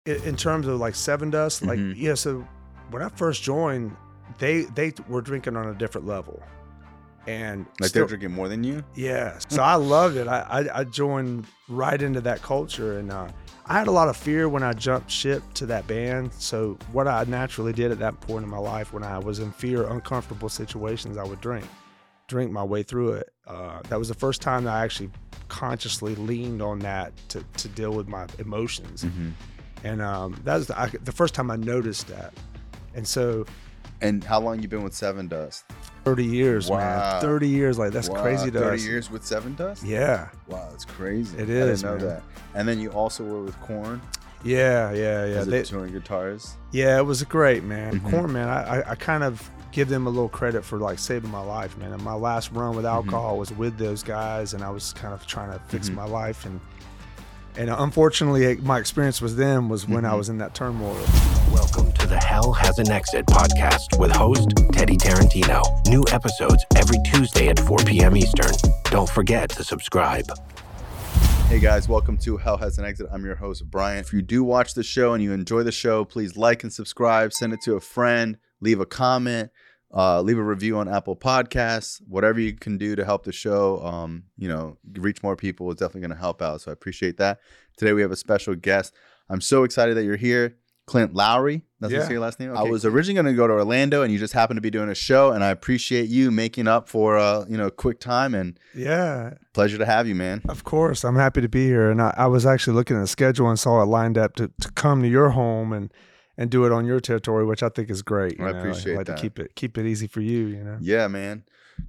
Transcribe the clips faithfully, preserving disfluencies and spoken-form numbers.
In, in terms of like Seven Dust, like Mhm. yeah. So when I first joined, they they were drinking on a different level, and Like still, they're drinking more than you? yeah. So I loved it. I, I I joined right into that culture, and uh, I had a lot of fear when I jumped ship to that band. So what I naturally did at that point in my life, when I was in fear, uncomfortable situations, I would drink, drink my way through it. Uh, that was the first time that I actually consciously leaned on that to to deal with my emotions. Mm-hmm. And um, that was the, I, the first time I noticed that. And so And how long you been with Seven Dust? thirty years, Wow. man. thirty years, like that's Wow, crazy to thirty us. years with Seven Dust? Yeah. Wow, that's crazy. It is, I didn't know man. that. And then you also were with Korn Yeah, yeah, yeah. as a They, touring guitarist. yeah, it was great, man. Mhm. Korn, man, I, I, I kind of give them a little credit for like saving my life, man. And my last run with alcohol was with those guys, and I was kind of trying to fix Mhm. my life. And and unfortunately, my experience with them was when I Mhm. was in that turmoil. Welcome to the Hell Has an Exit podcast with host Teddy Tarantino. New episodes every Tuesday at four p.m. Eastern. Don't forget to subscribe. Hey guys, welcome to Hell Has an Exit. I'm your host, Brian. If you do watch the show and you enjoy the show, please like and subscribe, send it to a friend, leave a comment, uh, leave a review on Apple Podcasts. Whatever you can do to help the show, um, you know, reach more people is definitely going to help out. So I appreciate that. Today we have a special guest. I'm so excited that you're here. Clint Lowry, that's Yeah. what you say your last name? I Okay. was originally going to go to Orlando, and you just happened to be doing a show, and I appreciate you making up for uh, you know, quick time, and Yeah, pleasure to have you, man. of course. I'm happy to be here. And I, I was actually looking at the schedule and saw it lined up to, to come to your home and, and do it on your territory, which I think is great. You I know? appreciate I like that. to keep it keep it easy for you, you know. Yeah, man.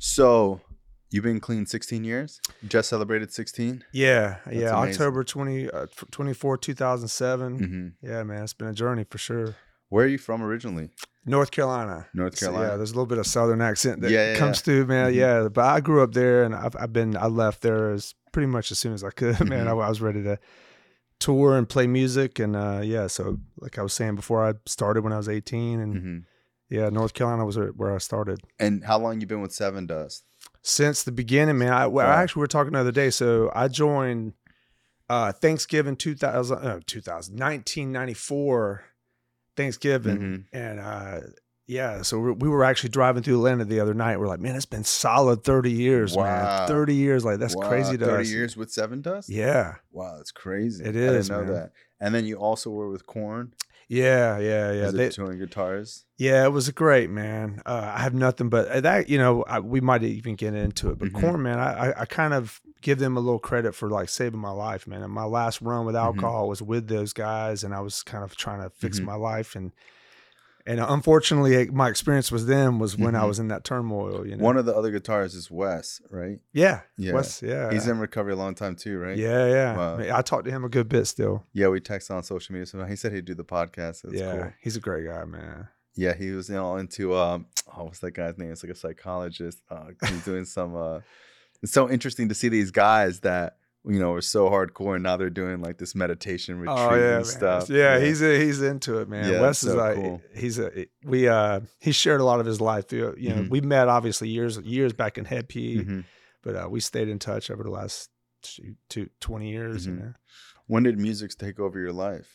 So you've been clean sixteen years? You just celebrated sixteen? Yeah, That's yeah. amazing. October twentieth, uh, twenty-fourth, two thousand seven. Mm-hmm. Yeah, man, it's been a journey for sure. Where are you from originally? North Carolina. North So, Carolina? yeah, there's a little bit of Southern accent that Yeah, yeah, comes yeah. through, man. Mhm. Yeah, but I grew up there, and I've, I've been, I left there as pretty much as soon as I could, man. I, Mhm. I was ready to tour and play music, and uh, yeah. So, like I was saying before, I started when I was eighteen, and Mm-hmm. yeah, North Carolina was where- where I started. And how long you been with Seven Dust? Since the beginning, man. I, well, Wow. I actually we were talking the other day. So I joined uh, Thanksgiving two thousand, uh, two thousand, nineteen ninety-four Thanksgiving, Mhm. and uh, yeah. So we we were actually driving through Atlanta the other night. We're like, man, it's been solid thirty years, Wow. man. thirty years, like that's Wow, crazy to thirty us. years with Seven Dust? Yeah, Wow, that's crazy. It I is, didn't know man. that. And then you also were with Korn yeah, yeah, yeah. as a They, touring guitarist. yeah, it was great, man. Uh, I have nothing but uh, that. You know, I, we might even get into it, but Mhm. Korn, man, I, I I kind of give them a little credit for like saving my life, man. And my last run with Mm-hmm. alcohol was with those guys, and I was kind of trying to fix Mhm. my life, and and unfortunately, my experience with them was when I Mhm. was in that turmoil. You know, One of the other guitarists is Wes, right? yeah, Yeah. Wes, yeah, He's in recovery a long time too, right? yeah, yeah. Wow. Man, I talked to him a good bit still. Yeah, we texted on social media. So he said he'd do the podcast. That's yeah, cool. he's a great guy, man. Yeah, he was, you know, into um oh, what's that guy's name? It's like a psychologist. Uh, he's doing some uh it's so interesting to see these guys that, you know, are so hardcore, and now they're doing like this meditation retreat Oh yeah, and man. stuff. Yeah, he's he's into it, man. Yeah, Wes it's is so like cool. he's a we uh he shared a lot of his life through. You know, Mhm. we met obviously years years back in Head P, Mhm. but uh, we stayed in touch over the last shoot, two, twenty years. Mhm. You know. When did music take over your life?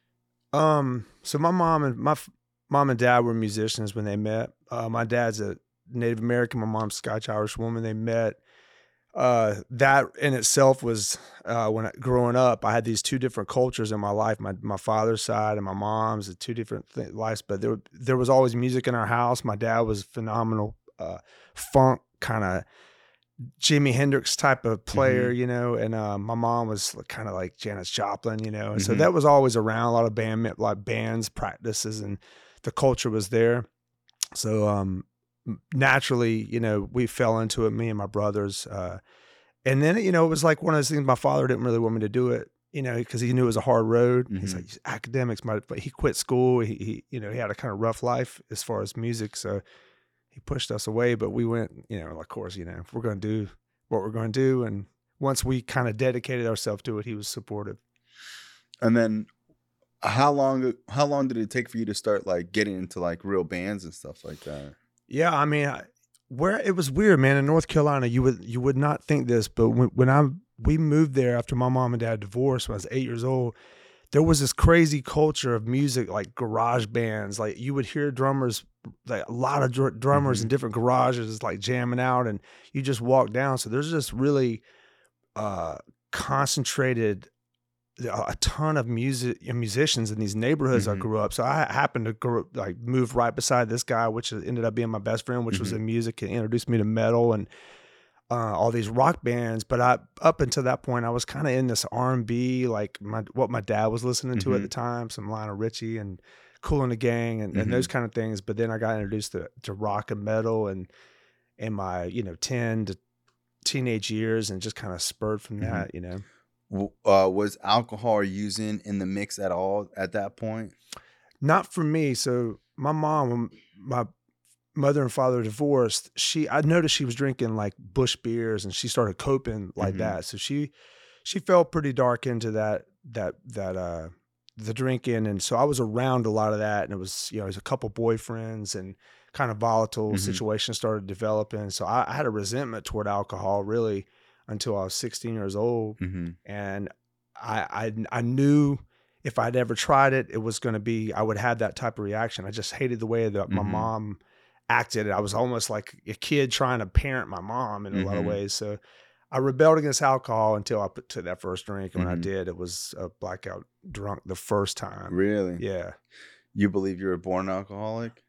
Um. So my mom and my f- mom and dad were musicians when they met. Uh, my dad's a Native American. My mom's Scotch Irish woman. They met. Uh, that in itself was uh, when I, growing up, I had these two different cultures in my life. My my father's side and my mom's, the two different th- lives. But there there was always music in our house. My dad was phenomenal, uh, funk kind of Jimi Hendrix type of player, you know, and uh, my mom was kind of like Janis Joplin, you know, and so Mhm. that was always around. A lot of band, like bands, practices, and the culture was there. So um, naturally, you know, we fell into it, me and my brothers. Uh, and then, you know, it was like one of those things. My father didn't really want me to do it, you know, because he knew it was a hard road. He's Mhm. like, academics, my, but he quit school. He, he, you know, he had a kind of rough life as far as music. So he pushed us away, but we went, you know, of course, you know, if we're going to do what we're going to do. And once we kind of dedicated ourselves to it, he was supportive. And then how long how long did it take for you to start like getting into like real bands and stuff like that? Yeah, I mean, I, where it was weird, man. In North Carolina, you would you would not think this, but when when I we moved there after my mom and dad divorced when I was eight years old, there was this crazy culture of music, like garage bands. Like you would hear drummers, like a lot of dr- drummers Mhm. in different garages, like jamming out, and you just walk down. So there's just really uh, concentrated a ton of music musicians in these neighborhoods I Mhm. grew up. So I happened to grow, like move right beside this guy, which ended up being my best friend, which was Mhm. in music, and introduced me to metal and uh, all these rock bands. But I, up until that point, I was kind of in this R and B, like my what my dad was listening to at Mhm. the time, some Lionel Richie and Kool and the Gang and, and those kind of things. But then I got introduced to, to rock and metal and in my you know ten to teenage years, and just kind of spurred from Mhm. that, you know. W- Uh, was alcohol or using in the mix at all at that point? Not for me. So my mom, when my mother and father divorced, she I noticed she was drinking like Bush beers, and she started coping like Mhm. that. So she she fell pretty dark into that that that uh the drinking, and so I was around a lot of that, and it was you know it was a couple boyfriends and kind of volatile Mhm. situations started developing. So I, I had a resentment toward alcohol really until I was sixteen years old, Mm-hmm. and I I I knew if I'd ever tried it, it was going to be I would have that type of reaction. I just hated the way that my Mhm. mom acted. I was almost like a kid trying to parent my mom in a lot of Mhm. ways. So I rebelled against alcohol until I put took that first drink. And when I Mhm. did, it was a blackout drunk the first time. Really? Yeah. You believe you're a born alcoholic?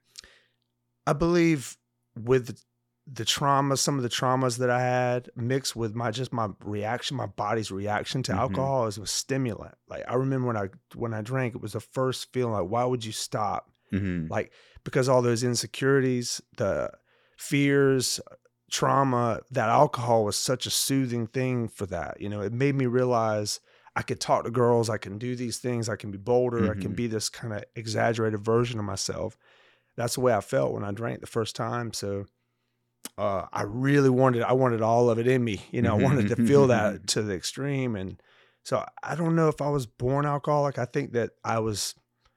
I believe with the trauma, some of the traumas that I had mixed with my just my reaction, my body's reaction to Mhm. alcohol is a stimulant. Like I remember when I when I drank, it was the first feeling like, why would you stop? Mm-hmm. Like because all those insecurities, the fears, trauma, that alcohol was such a soothing thing for that. You know, it made me realize I could talk to girls, I can do these things, I can be bolder, I can Mhm. be this kind of exaggerated version of myself. That's the way I felt when I drank the first time. So uh, I really wanted, I wanted all of it in me. You know, I wanted to feel that to the extreme. And so I don't know if I was born alcoholic. I think that I was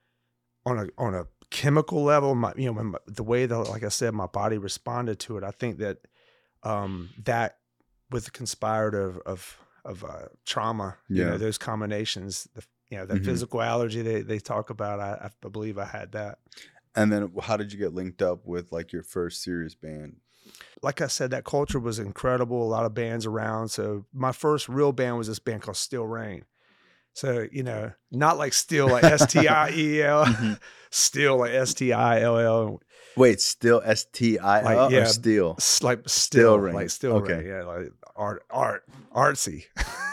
on a, on a chemical level, my, you know, my, the way that, like I said, my body responded to it. I think that, um, that with the conspired of, of, of, uh, trauma, you Yeah. know, those combinations, the, you know, the Mhm. physical allergy they, they talk about, I, I believe I had that. And then how did you get linked up with like your first serious band? Like I said, that culture was incredible. A lot of bands around. So my first real band was this band called Still Rain. So, you know, not like still like S T I E L, Mhm. still like S T I L L. Wait, still S T I L Like, or yeah, still? s- like Still still, Rain. like still Okay. Rain. Yeah, like art, art, artsy.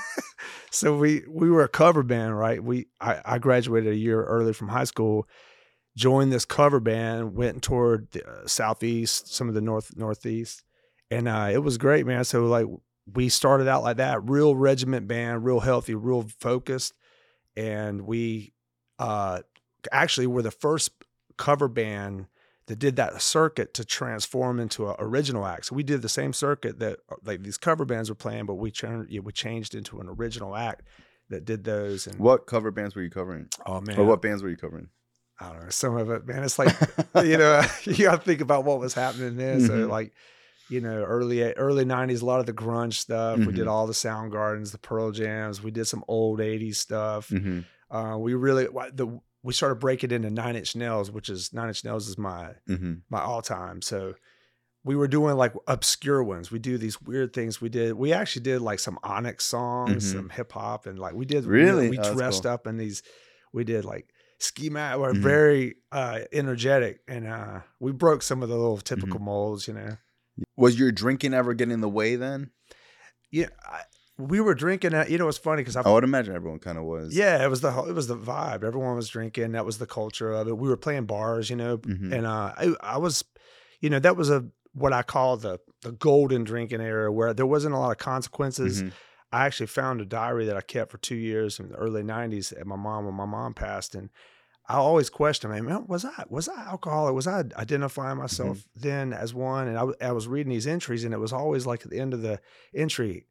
So we we were a cover band, right? We I, I graduated a year early from high school, joined this cover band, went toward the uh, southeast, some of the north northeast, and uh, it was great, man. So like we started out like that, real regiment band, real healthy, real focused, and we uh, actually were the first cover band that did that circuit to transform into an original act. So we did the same circuit that like these cover bands were playing, but we turned, you know, we changed into an original act that did those. And What cover bands were you covering? oh man, Or what bands were you covering? I don't know, some of it, man. It's like, you know, you got to think about what was happening then. So Mhm. like, you know, early early nineties, a lot of the grunge stuff. We did Mhm. all the Soundgardens, the Pearl Jams. We did some old eighties stuff. Mhm. Uh, we really the we started breaking into Nine Inch Nails, which is Nine Inch Nails is my Mhm. my all time. So we were doing like obscure ones. We do these weird things. We did. We actually did like some Onyx songs, Mhm. some hip hop, and like we did. Really? We Oh, that's dressed cool. up in these. We did like ski mat. We're Mhm. very uh, energetic, and uh, we broke some of the little typical Mm-hmm. molds. You know. Was your drinking ever getting in the way then? Yeah, I, we were drinking. At, you know, it's funny because I. I would imagine everyone kind of was. Yeah, it was the whole- it was the vibe. Everyone was drinking. That was the culture of it. We were playing bars, you know, Mhm. and uh, I, I was, you know, that was a what I call the the golden drinking era where there wasn't a lot of consequences. Mhm. I actually found a diary that I kept for two years in the early nineties at my mom when my mom passed, and I always question, man, was I was I alcoholic? Was I identifying myself Mm-hmm. then as one? And I, w- I was reading these entries, and it was always like at the end of the entry,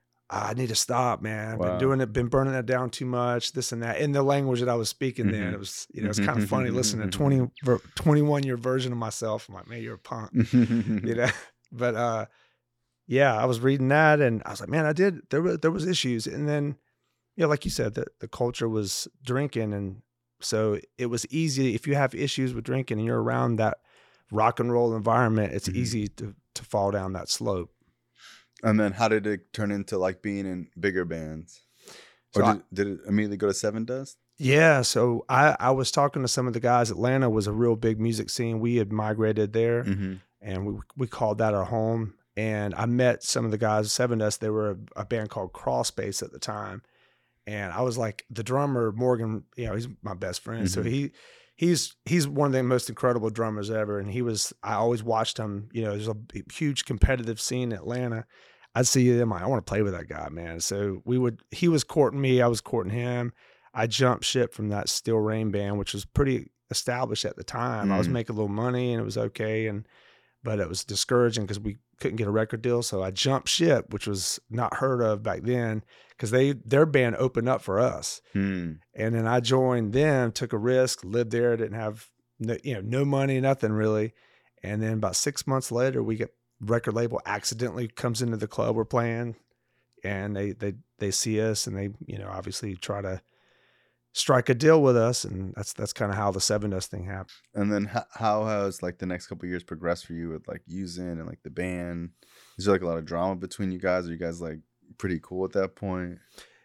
I need to stop, man. I've Wow. been doing it, been burning it down too much, this and that. In the language that I was speaking then, Mhm. it was, you know, it's kind of funny listening to twenty, twenty-one year version of myself. I'm like, man, you're a punk, you know? But uh, yeah, I was reading that and I was like, man, I did, there were, there was issues. And then yeah, like you said, the, the culture was drinking. And so it was easy. If you have issues with drinking and you're around that rock and roll environment, it's Mhm. easy to, to fall down that slope. And then how did it turn into like being in bigger bands? Or So I- did, did it immediately go to Seven Dust? Yeah. So I, I was talking to some of the guys. Atlanta was a real big music scene. We had migrated there Mm-hmm. and we, we called that our home. And I met some of the guys, Seven Dust. They were a, a band called Crawl Space at the time. And I was like, the drummer, Morgan, you know, he's my best friend. So Mhm. he, he's, he's one of the most incredible drummers ever. And he was, I always watched him, you know, there's a huge competitive scene in Atlanta. I'd see him, like, I want to play with that guy, man. So we would, he was courting me, I was courting him. I jumped ship from that Steel Rain band, which was pretty established at the time. I was Mm. making a little money and it was okay. And, but it was discouraging because we couldn't get a record deal. So I jumped ship, which was not heard of back then because they, their band opened up for us. Mm. And then I joined them, took a risk, lived there, didn't have no, you know, no money, nothing really. And then about six months later, we get record label accidentally comes into the club we're playing, and they they they see us and they, you know, obviously try to strike a deal with us, and that's that's kind of how the Seven Dust thing happened. And then how, how has like the next couple of years progressed for you with like using and like the band? Is there like a lot of drama between you guys? Are you guys like pretty cool at that point?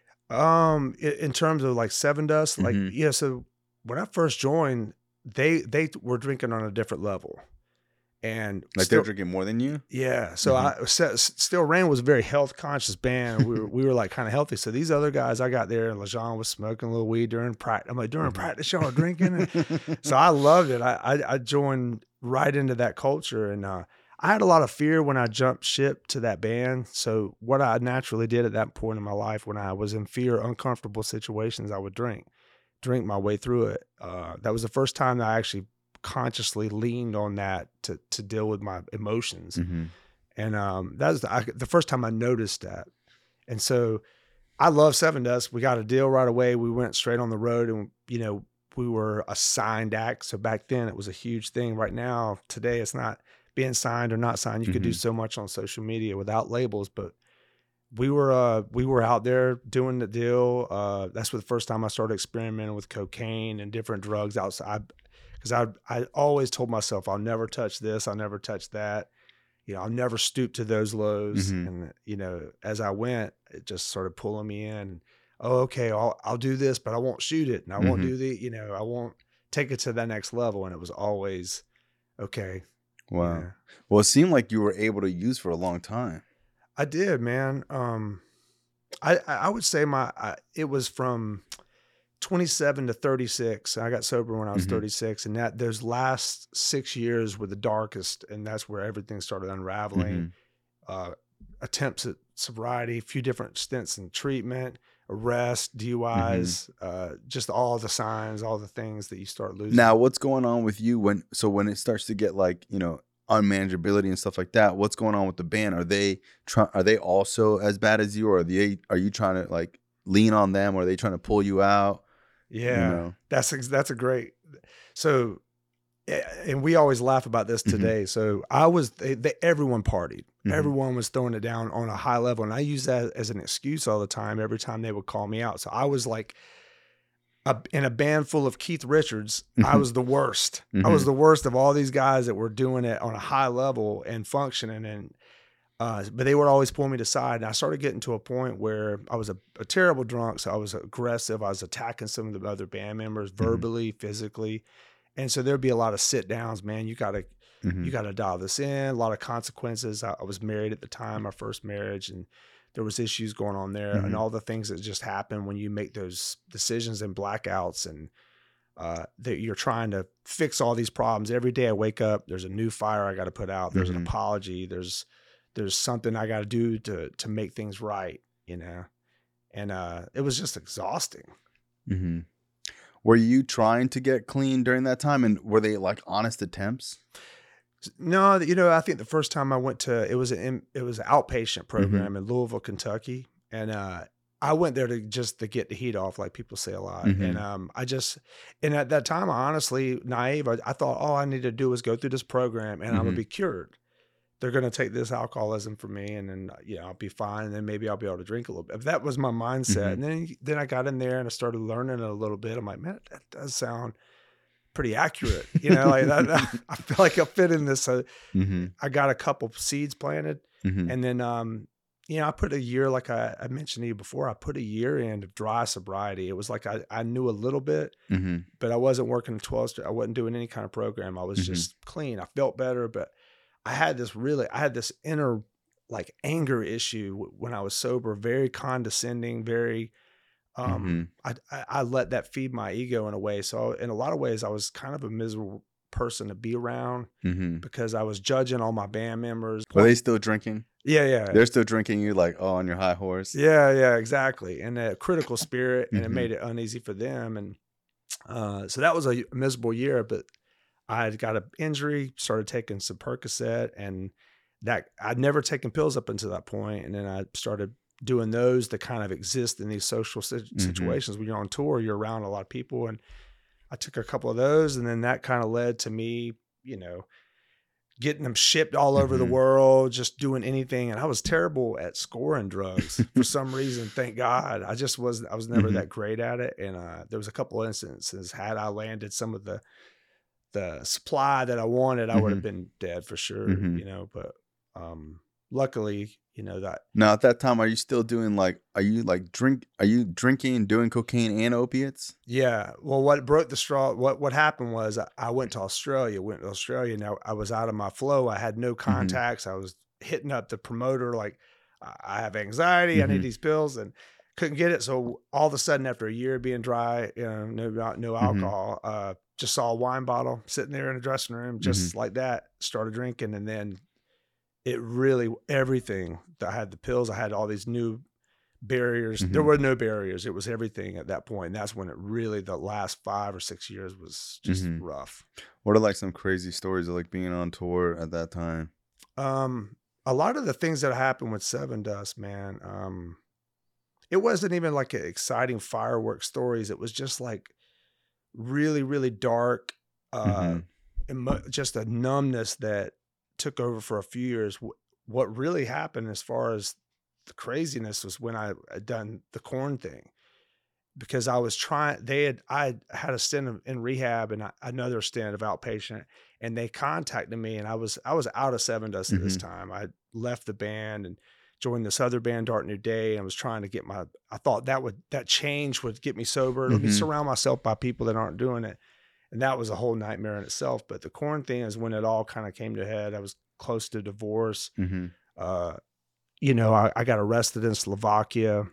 Um, in, in terms of like Seven Dust, like Mhm. yeah. So when I first joined, they they were drinking on a different level, and Like still- they're drinking more than you? Yeah, so Mhm. I se- Still Rain was a very health conscious band. We were we were like kind of healthy. So these other guys, I got there, and LeJean was smoking a little weed during practice. I'm like, during Mhm. practice, y'all are drinking. And so I loved it. I, I I joined right into that culture, and uh, I had a lot of fear when I jumped ship to that band. So what I naturally did at that point in my life, when I was in fear, uncomfortable situations, I would drink, drink my way through it. Uh, that was the first time that I actually consciously leaned on that to to deal with my emotions. Mhm. And um, that was the, I, the first time I noticed that. And so I love Seven Dust. We got a deal right away. We went straight on the road, and, you know, we were a signed act. So back then it was a huge thing. Right now, today, it's not being signed or not signed. You could do Mhm. so much on social media without labels, but we were, uh, we were out there doing the deal. Uh, that's the first time I started experimenting with cocaine and different drugs outside. Cause I, I always told myself, I'll never touch this. I'll never touch that. You know, I'll never stoop to those lows. Mhm. And, you know, as I went, it just started pulling me in. Oh, okay, I'll, I'll do this, but I won't shoot it. And I won't Mhm. do the, you know, I won't take it to that next level. And it was always, okay. Wow. yeah. Well, it seemed like you were able to use for a long time. I did, man. Um, I, I I would say my, I, it was from twenty-seven to thirty-six. I got sober when I was Mhm. thirty-six, and that those last six years were the darkest. And that's where everything started unraveling. Mhm. Uh, attempts at sobriety, a few different stints in treatment, arrest, D U Is, uh, just all the signs, all the things that you start losing. Now, what's going on with you when so when it starts to get like, you know, unmanageability and stuff like that? What's going on with the band? Are they try, are they also as bad as you, or are they are you trying to like lean on them, or are they trying to pull you out? yeah, You know? that's ex- that's a great. So, eh, and we always laugh about this Mhm. today. So I was, they, they, everyone partied. Mhm. Everyone was throwing it down on a high level, and I use that as an excuse all the time. Every time they would call me out, so I was like, a, in a band full of Keith Richards, I Mhm. was the worst. I was Mhm. the worst of all these guys that were doing it on a high level and functioning. And uh, but they would always pull me to side. And I started getting to a point where I was a, a terrible drunk, so I was aggressive. I was attacking some of the other band members verbally, physically, and so there'd be a lot of sit downs. Man, you gotta Mhm. you gotta dial this in. A lot of consequences. I, I was married at the time, my first marriage, and there was issues going on there, and Mhm. all the things that just happen when you make those decisions and blackouts, and uh, that you're trying to fix all these problems. Every day I wake up, there's a new fire I got to put out. There's Mhm. an apology. There's there's something I got to do to to make things right, you know. And uh, it was just exhausting. Mhm. Were you trying to get clean during that time, and were they like honest attempts? No, you know, I think the first time I went to it was an it was an outpatient program in Louisville, Kentucky, and uh, I went there to just to get the heat off, like people say a lot. Mhm. And um, I just and at that time, I honestly naive, I, I thought all I needed to do was go through this program, and I'm gonna Mhm. be cured. they're going to take this alcoholism from me, and then, you know, I'll be fine. And then maybe I'll be able to drink a little bit. If that was my mindset. Mm-hmm. And then, then I got in there and I started learning it a little bit. I'm like, man, that does sound pretty accurate. You know, like that, I feel like I fit in this. Uh, mm-hmm. I got a couple seeds planted, Mm-hmm. and then, um, you know, I put a year, like I, I mentioned to you before, I put a year in of dry sobriety. It was like I, I knew a little bit, Mm-hmm. but I wasn't working twelve. I wasn't doing any kind of program. I was Mm-hmm. just clean. I felt better, but I had this really, I had this inner like anger issue when I was sober, very condescending, very, um, mm-hmm. I, I, I let that feed my ego in a way. So in a lot of ways, I was kind of a miserable person to be around Mm-hmm. because I was judging all my band members. Were they still drinking? Yeah, yeah. They're still drinking. You like, oh, on your high horse. Yeah, yeah, exactly. And a critical spirit, and mm-hmm. it made it uneasy for them. And uh, so that was a miserable year. But I had got an injury, started taking some Percocet, and that I'd never taken pills up until that point. And then I started doing those that kind of exist in these social mm-hmm. situations. When you're on tour, you're around a lot of people, and I took a couple of those, and then that kind of led to me, you know, getting them shipped all over mm-hmm. the world, just doing anything. And I was terrible at scoring drugs for some reason. Thank God. I just was, I was never mm-hmm. that great at it. And uh, there was a couple of instances, had I landed some of the, the supply that I wanted, I mm-hmm. would have been dead for sure, mm-hmm. you know, but um, luckily, you know, that. Now at that time, are you still doing like, are you like drink, are you drinking, doing cocaine and opiates? Yeah. Well, what broke the straw, what, what happened was I, I went to Australia, went to Australia. Now I was out of my flow. I had no contacts. Mm-hmm. I was hitting up the promoter. Like, I have anxiety. Mm-hmm. I need these pills, and couldn't get it. So all of a sudden, after a year being dry, you know, no, no alcohol, mm-hmm. uh, just saw a wine bottle sitting there in a dressing room, just mm-hmm. like that, started drinking. And then it really, everything that I had, the pills, I had all these new barriers. Mm-hmm. There were no barriers. It was everything at that point. And that's when it really, the last five or six years was just mm-hmm. rough. What are like some crazy stories of like being on tour at that time? Um, a lot of the things that happened with Seven Dust, man, um, it wasn't even like exciting fireworks stories. It was just like really, really dark, uh, mm-hmm. emo- just a numbness that took over for a few years. What really happened as far as the craziness was when I had done the Korn thing, because I was trying, they had, I had a stint of, in rehab and I, another stint of outpatient, and they contacted me, and I was, I was out of Seven Dust mm-hmm. at this time. I left the band and joined this other band, Dark New Day. And I was trying to get my, I thought that would, that change would get me sober. Let mm-hmm. me surround myself by people that aren't doing it. And that was a whole nightmare in itself. But the Korn thing is when it all kind of came to a head. I was close to divorce. Mm-hmm. Uh, you know, I, I got arrested in Slovakia.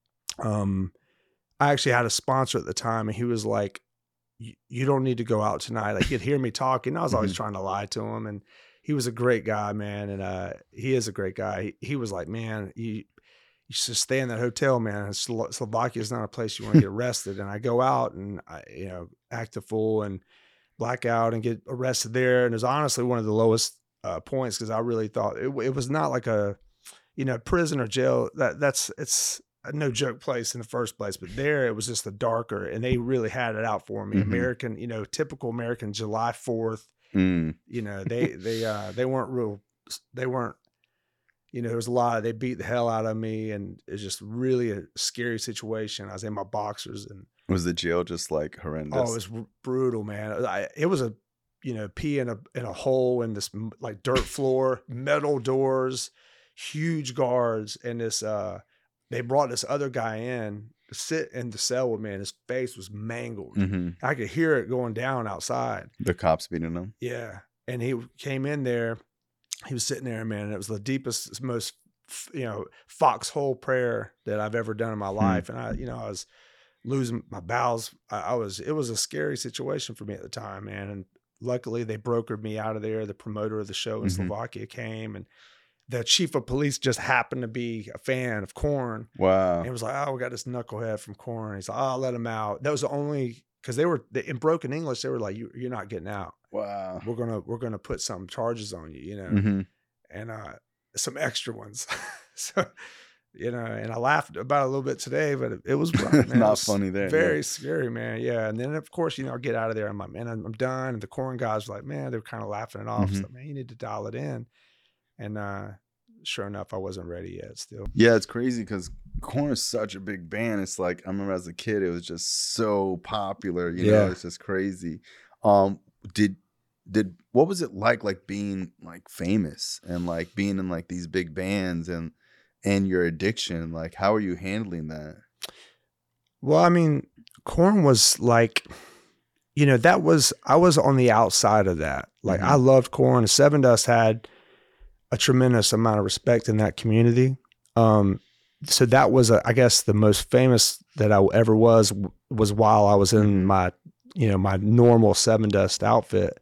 Um, I actually had a sponsor at the time, and he was like, you don't need to go out tonight. Like, he'd hear me talking. I was always mm-hmm. trying to lie to him. And he was a great guy, man. And uh, he is a great guy. He, he was like, man, you, you should stay in that hotel, man. Slo- Slovakia is not a place you want to get arrested. And I go out and, I, you know, act a fool and black out and get arrested there. And it was honestly one of the lowest uh, points, because I really thought it, it was not like a, you know, prison or jail. That that's it's a no joke place in the first place. But there it was just the darker, and they really had it out for me. Mm-hmm. American, you know, typical American July fourth. Mm. You know, they they uh, they weren't real. They weren't. You know, there was a lot. They beat the hell out of me, and it's just really a scary situation. I was in my boxers, and was the jail just like horrendous? Oh, it was r- brutal, man. I, it was a, you know, pee in a in a hole in this like dirt floor, metal doors, huge guards, and this. uh They brought this other guy in to sit in the cell with me, and his face was mangled. Mm-hmm. I could hear it going down outside. The cops beating him. Yeah, and he came in there. He was sitting there, man, and it was the deepest, most, you know, foxhole prayer that I've ever done in my life. Hmm. And I, you know, I was losing my bowels. I, I was, it was a scary situation for me at the time, man. And luckily they brokered me out of there. The promoter of the show in mm-hmm. Slovakia came, and the chief of police just happened to be a fan of Korn. Wow. And it was like, oh, we got this knucklehead from Korn. He's like, oh, I'll let him out. That was the only, because they were, in broken English, they were like, you, you're not getting out. Wow. We're going to, we're going to put some charges on you, you know, mm-hmm. and uh, some extra ones. So, you know, and I laughed about it a little bit today, but it, it was rough, man. Not it was funny there. Very yeah. scary, man. Yeah. And then, of course, you know, I get out of there. I'm like, man, I'm, I'm done. And the Korn guys were like, man, they were kind of laughing it off. Mm-hmm. So, man, you need to dial it in. And uh, sure enough, I wasn't ready yet still. Yeah, it's crazy because Korn is such a big band. It's like, I remember as a kid, it was just so popular, you Yeah. know, it's just crazy. Um, did, did, what was it like, like being like famous and like being in like these big bands and, and your addiction? Like, how are you handling that? Well, I mean, Korn was like, you know, that was, I was on the outside of that. Like, Mhm. I loved Korn. Seven Dust had a tremendous amount of respect in that community. Um, so that was, a, I guess, the most famous that I ever was, was while I was in Mhm. my, you know, my normal Seven Dust outfit.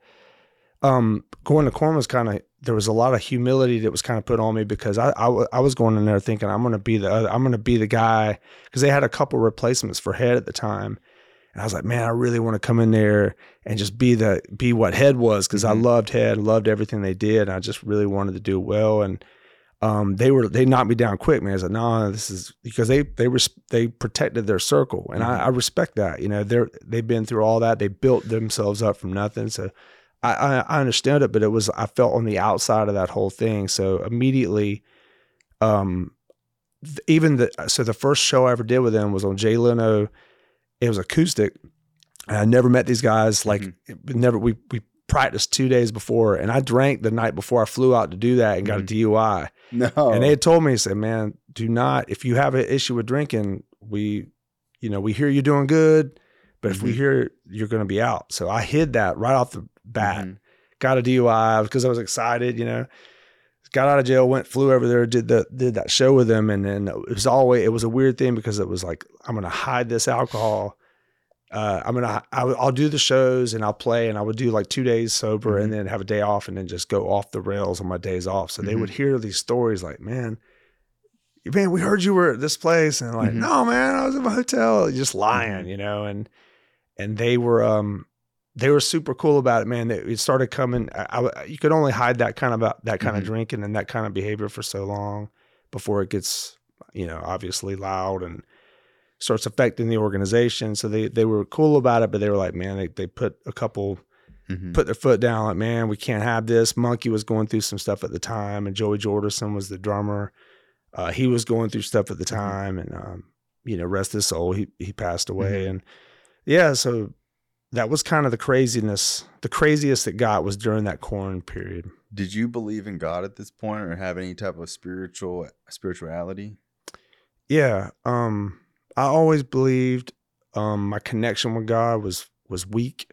Um, going to Korn was kind of, there was a lot of humility that was kind of put on me because I, I, w- I was going in there thinking I'm going to be the, other, I'm going to be the guy, because they had a couple replacements for Head at the time. And I was like, man, I really want to come in there and just be the, be what Head was. Cause Mhm. I loved Head, loved everything they did. And I just really wanted to do well. And, um, they were, they knocked me down quick, man. I was like, no, nah, this is because they, they were, they protected their circle. And Mhm. I, I respect that, you know, they're, they've been through all that. They built themselves up from nothing. So I, I, I understood it, but it was, I felt on the outside of that whole thing. So immediately, um, th- even the, so the first show I ever did with them was on Jay Leno. It was acoustic. And I never met these guys. Like Mhm. never, we, we practiced two days before, and I drank the night before I flew out to do that and got a Mhm. D U I. No. And they had told me, they said, man, do not, if you have an issue with drinking, we, you know, we hear you're doing good, but if we Mhm. hear you're going to be out. So I hid that right off the bat, Mhm. got a D U I because I was excited, you know, got out of jail, went, flew over there, did the, did that show with them. And then it was always, it was a weird thing because it was like, I'm going to hide this alcohol. Uh, I'm going to, I'll do the shows and I'll play, and I would do like two days sober Mhm. and then have a day off and then just go off the rails on my days off. So they would Mhm. hear these stories like, man, man, we heard you were at this place. And like, Mhm. no, man, I was in my hotel, just lying, Mhm. you know? And, and they were, um, they were super cool about it, man. They, it started coming. I, I, you could only hide that kind of, that kind Mhm. of drinking and that kind of behavior for so long before it gets, you know, obviously loud and starts affecting the organization. So they, they were cool about it, but they were like, man, they, they put a couple, Mhm. put their foot down, like, man, we can't have this. Monkey was going through some stuff at the time, and Joey Jordison was the drummer. Uh, he was going through stuff at the Mhm. time, and um, you know, rest his soul, he he passed away. Mhm. And yeah, so that was kind of the craziness. The craziest it got was during that Korn period. Did you believe in God at this point, or have any type of spiritual spirituality? Yeah, um, I always believed um, my connection with God was was weak.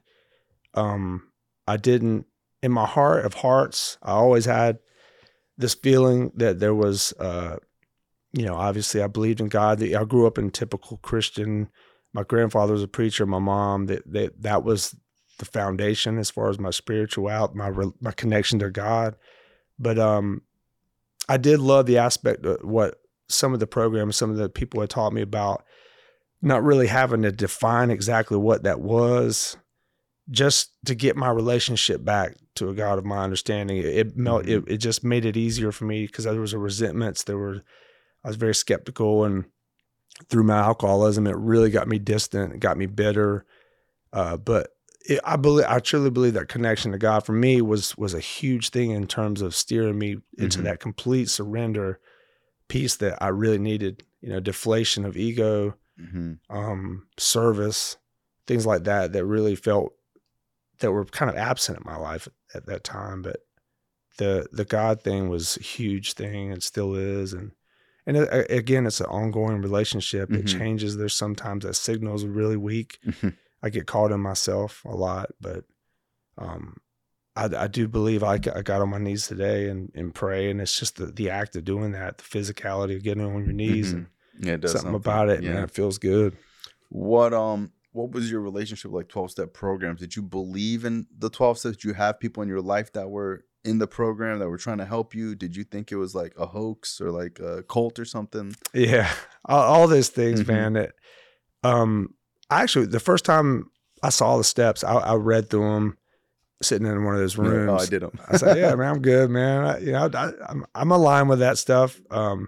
Um, I didn't, in my heart of hearts, I always had this feeling that there was, uh, you know, obviously I believed in God. I grew up in typical Christian. My grandfather was a preacher. My mom, that that that was the foundation as far as my spirituality, my my connection to God. But um, I did love the aspect of what some of the programs, some of the people had taught me about, not really having to define exactly what that was, just to get my relationship back to a God of my understanding. It melt, Mhm. it, it just made it easier for me because there was a resentments. There were, I was very skeptical, and through my alcoholism, it really got me distant. It got me bitter. Uh, but it, I believe, I truly believe that connection to God for me was was a huge thing in terms of steering me into Mhm. that complete surrender piece that I really needed. You know, deflation of ego, Mhm. um, service, things like that, that really felt that were kind of absent in my life at that time. But the the God thing was a huge thing and still is. And and it, again, it's an ongoing relationship. It Mhm. changes. There's sometimes that signal's really weak. Mhm. I get caught in myself a lot, but um, I, I do believe I, I got on my knees today and, and pray. And it's just the, the act of doing that, the physicality of getting on your knees, Mhm. and Yeah, it does something, something. about it, Yeah. man. It feels good. What um what was your relationship like twelve step programs? Did you believe in the twelve steps? Did you have people in your life that were in the program that were trying to help you? Did you think it was like a hoax or like a cult or something? Yeah, all, all those things, Mhm. man. That um, I actually, the first time I saw the steps, I, I read through them sitting in one of those You're like, rooms. oh, I did them. I said, "Yeah, man, I'm good, man. I, you know, I, I'm I'm aligned with that stuff." Um,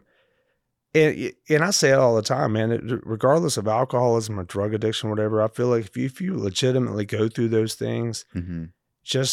and and I say it all the time, man. It, regardless of alcoholism or drug addiction, whatever, I feel like if you if you legitimately go through those things, Mhm. just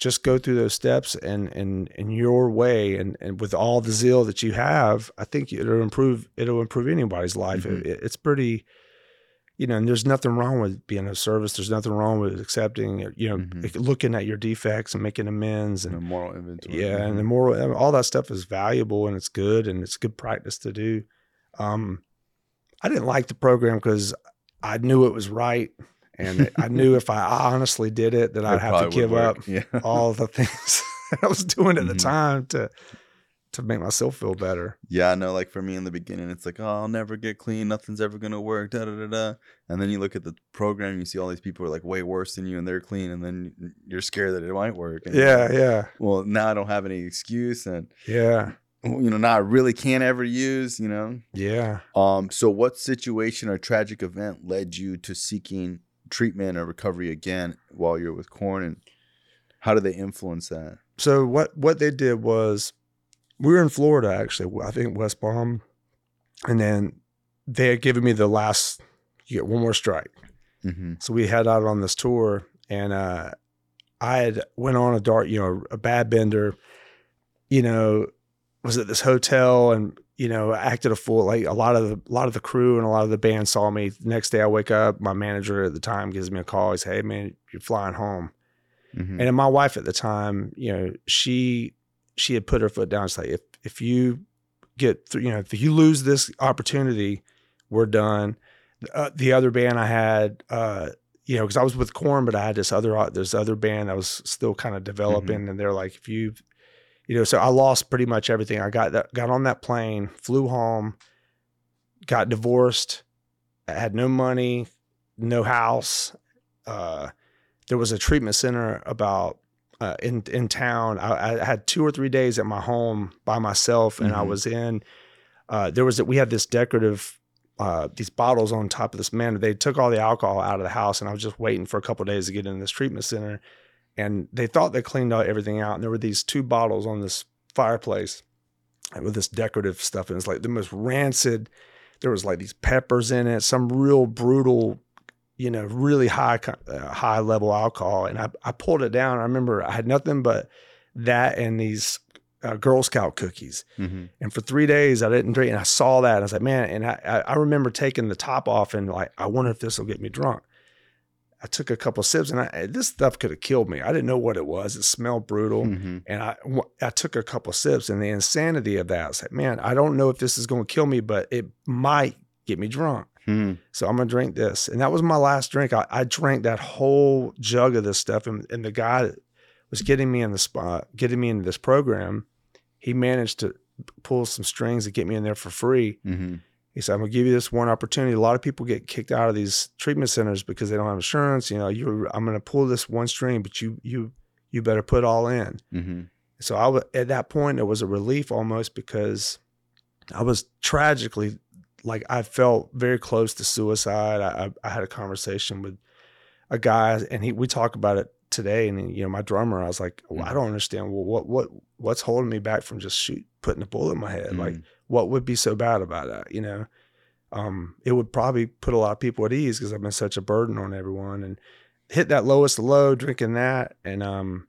just go through those steps and and in your way and and with all the zeal that you have, I think it'll improve it'll improve anybody's life. Mhm. It, it's pretty, you know, and there's nothing wrong with being of service. There's nothing wrong with accepting, you know, Mhm. looking at your defects and making amends and The moral inventory. yeah, and the Mhm. moral, all that stuff is valuable and it's good and it's good practice to do. Um, I didn't like the program because I knew it was right. And I knew if I honestly did it, that I'd It have to probably would give work. up Yeah. all the things I was doing at the Mhm. time to to make myself feel better. Yeah, I know. Like for me in the beginning, it's like, oh, I'll never get clean. Nothing's ever gonna work. Da da da da. And then you look at the program, you see all these people are like way worse than you, and they're clean, and then you're scared that it might work. And you're Yeah, like, yeah, well, now I don't have any excuse, and yeah, you know, now I really can't ever use. You know. yeah. Um. So, what situation or tragic event led you to seeking treatment or recovery again while you're with Korn, and how did they influence that? So what what they did was, we were in Florida actually, I think West Palm, and then they had given me the last, you get one more strike. Mm-hmm. So we head out on this tour, and uh, I had went on a dark, you know, a bad bender, you know, was at this hotel and, you know, acted a fool. Like a lot of the, a lot of the crew and a lot of the band saw me. The next day I wake up, my manager at the time gives me a call. He says, hey man, you're flying home. Mm-hmm. And then my wife at the time, you know, she, she had put her foot down. It's like, if, if you get through, you know, if you lose this opportunity, we're done. Uh, the other band I had, uh, you know, because I was with Korn, but I had this other this other band that was still kind of developing, Mm-hmm. and they're like, if you, you know, so I lost pretty much everything. I got that, got on that plane, flew home, got divorced, I had no money, no house. Uh, there was a treatment center about uh, in in town. I, I had two or three days at my home by myself, and Mm-hmm. I was in. Uh, there was we had this decorative. Uh, these bottles on top of this man. They took all the alcohol out of the house, and I was just waiting for a couple of days to get in this treatment center. And they thought they cleaned out everything out, and there were these two bottles on this fireplace with this decorative stuff, and it's like the most rancid. There was like these peppers in it, some real brutal, you know, really high uh, high level alcohol. And I I pulled it down. I remember I had nothing but that and these uh, Girl Scout cookies. Mm-hmm. And for three days I didn't drink, and I saw that, and I was like, man. And I I remember taking the top off and like, I wonder if this will get me drunk. I took a couple sips, and I, this stuff could have killed me. I didn't know what it was. It smelled brutal. Mm-hmm. And I, I took a couple sips, and the insanity of that, I was like, man, I don't know if this is going to kill me, but it might get me drunk. Mm-hmm. So I'm going to drink this. And that was my last drink. I, I drank that whole jug of this stuff. And, and the guy that was getting me in the spot, getting me into this program, he managed to pull some strings to get me in there for free. Mm-hmm. He said, I'm going to give you this one opportunity. A lot of people get kicked out of these treatment centers because they don't have insurance. You know, you I'm going to pull this one string, but you, you, you better put all in. Mm-hmm. So I was, at that point, it was a relief almost, because I was tragically, like, I felt very close to suicide. I, I, I had a conversation with a guy, and he, we talked about it today. And, you know, my drummer, I was like, well, I don't understand. Well, what, what, what's holding me back from just shoot, putting a bullet in my head? Mm-hmm. Like, what would be so bad about that? You know, um, it would probably put a lot of people at ease because I've been such a burden on everyone, and hit that lowest low drinking that. And, um,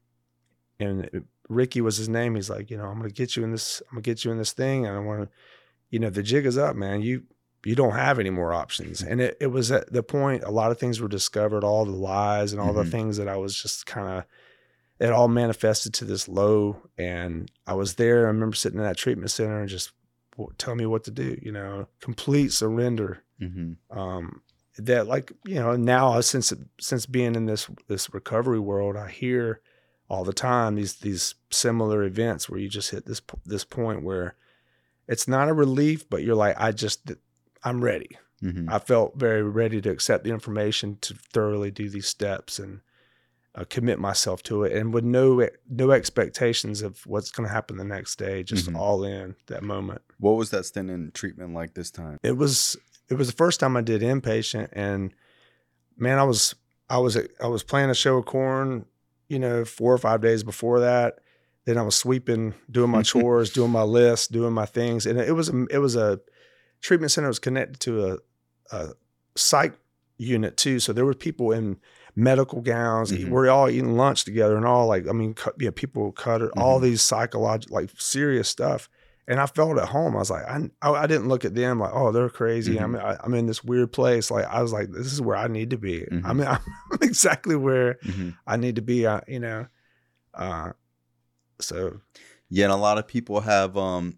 and Ricky was his name. He's like, you know, I'm going to get you in this, I'm gonna get you in this thing. And I want to, you know, the jig is up, man. You, you don't have any more options. And it, it was at the point, a lot of things were discovered, all the lies and all Mm-hmm. the things that I was just kind of, it all manifested to this low. And I was there. I remember sitting in that treatment center and just, tell me what to do, you know, complete surrender. Mm-hmm. Um, that, like, you know, now since, since being in this, this recovery world, I hear all the time these, these similar events where you just hit this, this point where it's not a relief, but you're like, I just, I'm ready. Mm-hmm. I felt very ready to accept the information, to thoroughly do these steps and uh, commit myself to it, and with no no expectations of what's going to happen the next day, just Mm-hmm. all in that moment. What was that stint in treatment like this time? It was it was the first time I did inpatient, and man, I was I was I was playing a show of Korn, you know, four or five days before that. Then I was sweeping, doing my chores, doing my list, doing my things, and it was a, it was a treatment center. It was connected to a, a psych unit too. So there were people in medical gowns. Mhm. We're all eating lunch together and all like, I mean, cut, yeah, people cut it, all Mhm. these psychological, like serious stuff. And I felt at home. I was like, I, I, I didn't look at them like, oh, they're crazy. Mhm. I'm, I, I'm in this weird place. Like, I was like, this is where I need to be. Mhm. I mean, I'm exactly where Mm-hmm. I need to be, uh, you know? Uh, so. Yeah. And a lot of people have, um,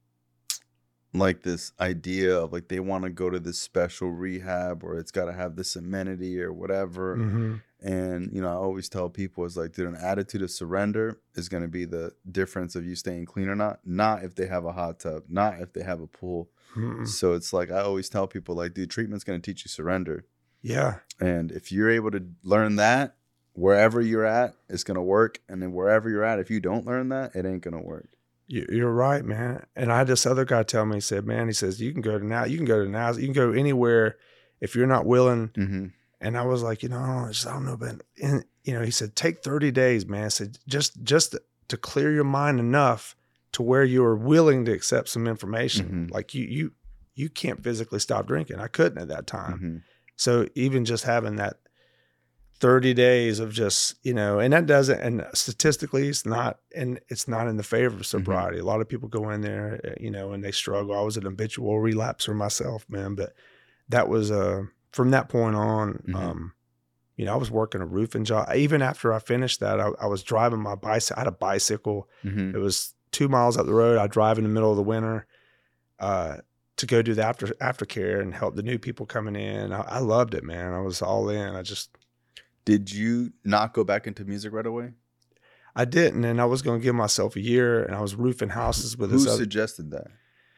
like this idea of like, they want to go to this special rehab or it's got to have this amenity or whatever. Mm-hmm. And, you know, I always tell people it's like, dude, an attitude of surrender is going to be the difference of you staying clean or not. Not if they have a hot tub, not if they have a pool. Mm-hmm. So it's like, I always tell people like, dude, treatment's going to teach you surrender. Yeah. And if you're able to learn that, wherever you're at, it's going to work. And then wherever you're at, if you don't learn that, it ain't going to work. You're right, man. And I had this other guy tell me, he said, man, he says, you can go to now, you can go to now, you can go anywhere if you're not willing. Mm-hmm. And I was like, you know, I, just, I don't know, but, and, you know, he said, take thirty days, man. I said, just, just to clear your mind enough to where you are willing to accept some information. Mm-hmm. Like you, you, you can't physically stop drinking. I couldn't at that time. Mm-hmm. So even just having that thirty days of just, you know, and that doesn't, and statistically it's not, and it's not in the favor of sobriety. Mm-hmm. A lot of people go in there, you know, and they struggle. I was an habitual relapser myself, man, but that was, uh, from that point on, mm-hmm. um, you know, I was working a roofing job. Even after I finished that, I, I was driving my bicycle. I had a bicycle. Mm-hmm. It was two miles up the road. I drive in the middle of the winter, uh, to go do the after aftercare and help the new people coming in. I, I loved it, man. I was all in. I just, Did you not go back into music right away? I didn't, and I was going to give myself a year, and I was roofing houses with Who this other. suggested that?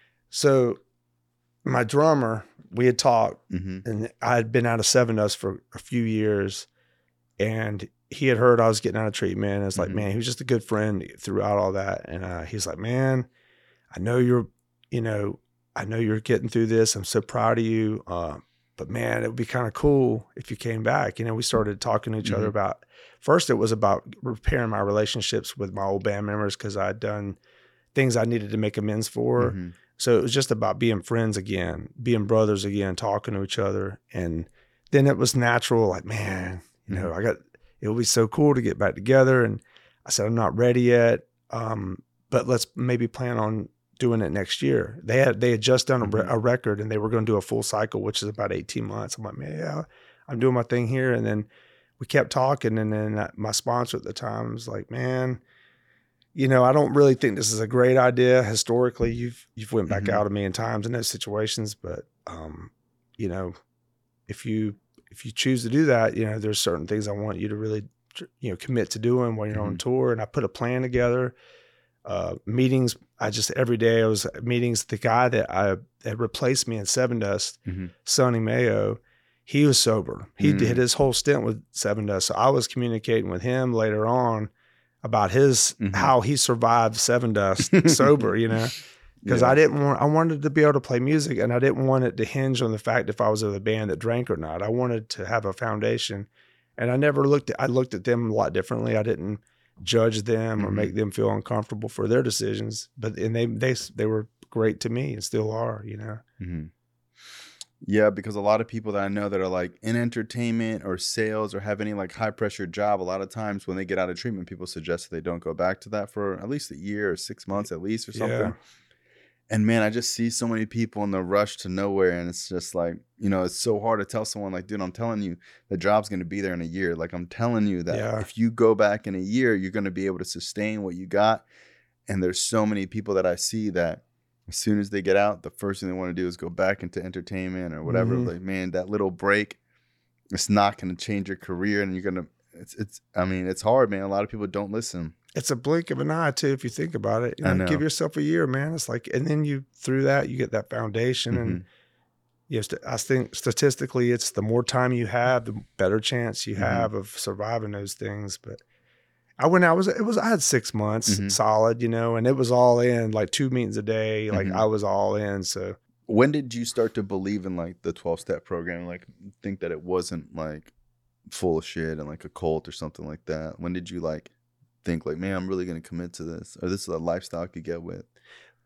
So my drummer, we had talked, Mm-hmm. and I had been out of Seven Dust for a few years, and he had heard I was getting out of treatment. And it's like, Mhm. man, he was just a good friend throughout all that. And uh, he's like, man, I know you're, you know, I know you're getting through this. I'm so proud of you. Uh, but man, it would be kind of cool if you came back. You know, we started talking to each other Mhm. about, first it was about repairing my relationships with my old band members because I'd done things I needed to make amends for. Mhm. So it was just about being friends again, being brothers again, talking to each other. And then it was natural, like, man, you know, I got, it would be so cool to get back together. And I said, I'm not ready yet. Um, but let's maybe plan on doing it next year. They had, they had just done a, re- Mhm. a record and they were going to do a full cycle, which is about eighteen months. I'm like, man, yeah, I'm doing my thing here. And then we kept talking. And then my sponsor at the time was like, man, you know, I don't really think this is a great idea. Historically, you've you've went back Mhm. out a million times in those situations, but um, you know, if you if you choose to do that, you know, there's certain things I want you to really, you know, commit to doing while you're on Mhm. tour. And I put a plan together. Uh, meetings. I just every day I was meetings. The guy that I that replaced me in Seven Dust, Mhm. Sonny Mayo, he was sober. He Mm. did his whole stint with Seven Dust. So I was communicating with him later on about his Mhm. how he survived Seven Dust sober, you know, because Yeah. I didn't want I wanted to be able to play music, and I didn't want it to hinge on the fact if I was with a band that drank or not. I wanted to have a foundation, and I never looked at I looked at them a lot differently. I didn't judge them or Mhm. make them feel uncomfortable for their decisions, but and they they they were great to me and still are, you know. Mhm. Yeah, because a lot of people that I know that are like in entertainment or sales or have any like high pressure job, a lot of times when they get out of treatment, people suggest that they don't go back to that for at least a year or six months at least or something. Yeah. And man, I just see so many people in the rush to nowhere. And it's just like, you know, it's so hard to tell someone like, dude, I'm telling you, the job's going to be there in a year. Like I'm telling you that Yeah. if you go back in a year, you're going to be able to sustain what you got. And there's so many people that I see that as soon as they get out, the first thing they want to do is go back into entertainment or whatever. Mhm. Like, man, that little break, it's not going to change your career. And you're going to, it's, it's, I mean, it's hard, man. A lot of people don't listen. It's a blink of an eye too, if you think about it. You I know, know. give yourself a year, man. It's like, and then you through that you get that foundation, and Mhm. you know, st- I think statistically, it's the more time you have, the better chance you Mhm. have of surviving those things. But I went, I was, it was, I had six months Mhm. solid, you know, and it was all in, like two meetings a day, like Mhm. I was all in. So When did you start to believe in like the twelve step program? Like think that it wasn't like full of shit and like a cult or something like that? When did you like think like, man, I'm really going to commit to this, or this is a lifestyle I could get with?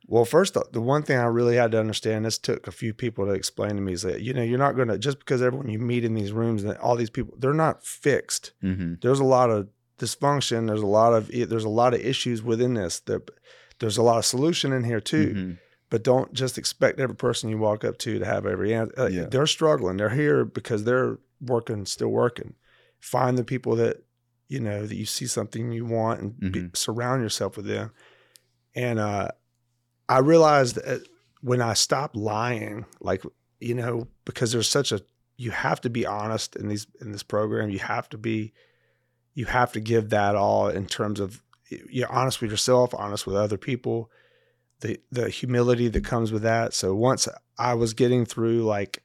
Well, first, the one thing I really had to understand, this took a few people to explain to me, is that, you know, you're not going to, just because everyone you meet in these rooms and all these people, they're not fixed. Mm-hmm. There's a lot of dysfunction. There's a lot of, there's a lot of issues within this. There, there's a lot of solution in here too, Mm-hmm. but don't just expect every person you walk up to to have every answer. Uh, Yeah. They're struggling. They're here because they're working, still working. Find the people that, you know, that you see something you want and be, Mm-hmm. surround yourself with them. And, uh, I realized that when I stopped lying, like, you know, because there's such a, you have to be honest in these, in this program. You have to be, you have to give that all in terms of, you're honest with yourself, honest with other people, the, the humility that comes with that. So once I was getting through, like,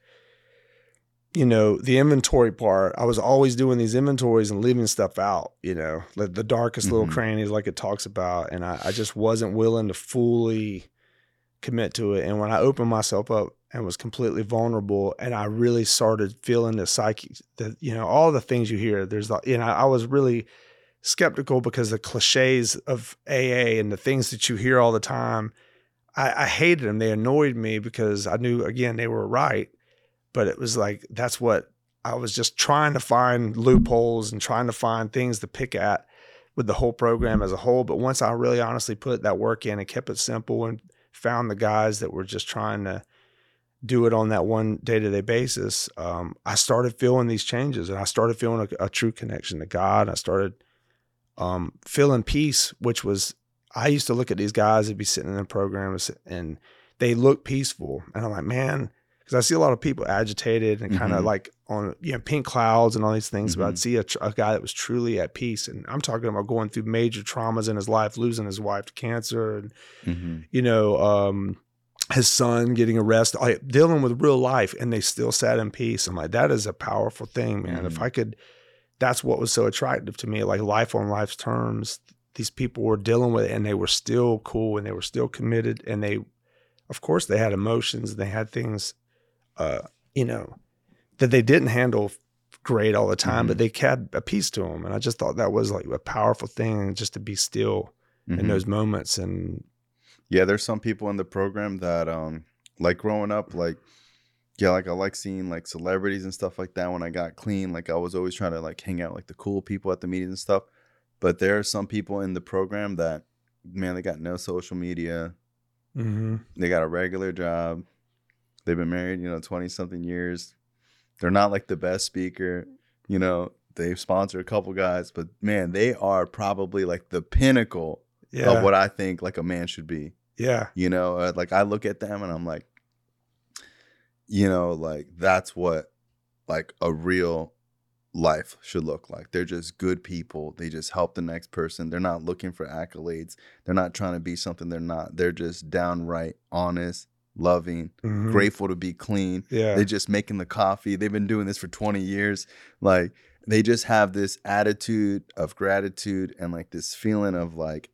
you know, the inventory part, I was always doing these inventories and leaving stuff out, you know, like the darkest little Mhm. crannies, like it talks about. And I, I just wasn't willing to fully commit to it. And when I opened myself up and was completely vulnerable, and I really started feeling the psyche, the, you know, all the things you hear, there's, the, you know, I was really skeptical because the cliches of A A and the things that you hear all the time, I, I hated them. They annoyed me because I knew, again, they were right. But it was like, that's what I was just trying to find loopholes and trying to find things to pick at with the whole program as a whole. But once I really honestly put that work in and kept it simple and found the guys that were just trying to do it on that one day-to-day basis, um, I started feeling these changes, and I started feeling a, a true connection to God. I started um, feeling peace, which was, I used to look at these guys that'd be sitting in the program and they look peaceful. And I'm like, man, because I see a lot of people agitated and kind of Mhm. like on, you know, pink clouds and all these things, but Mhm. I'd see a, tr- a guy that was truly at peace. And I'm talking about going through major traumas in his life, losing his wife to cancer, and, Mm-hmm. you know, um, his son getting arrested, like, dealing with real life, and they still sat in peace. I'm like, that is a powerful thing, man. If Mhm. I could, that's what was so attractive to me, like life on life's terms. These people were dealing with it, and they were still cool, and they were still committed, and they, of course, they had emotions, and they had things, uh, you know, that they didn't handle great all the time, Mhm. but they had a peace to them. And I just thought that was like a powerful thing, just to be still in Mhm. those moments. And Yeah, there's some people in the program that, um, like growing up, like, yeah, like I like seeing like celebrities and stuff like that. When I got clean, like I was always trying to like hang out like the cool people at the meetings and stuff. But there are some people in the program that, man, they got no social media. mm-hmm. They got a regular job. They've been married, you know, twenty something years. They're not like the best speaker, you know, they've sponsored a couple guys, but man, they are probably like the pinnacle yeah, of what I think like a man should be. yeah, You know, uh, like I look at them and I'm like, you know, like that's what like a real life should look like. They're just good people. They just help the next person. They're not looking for accolades. They're not trying to be something they're not. They're just downright honest, loving, mm-hmm. grateful to be clean. yeah, They're just making the coffee. They've been doing this for twenty years. Like they just have this attitude of gratitude and like this feeling of like,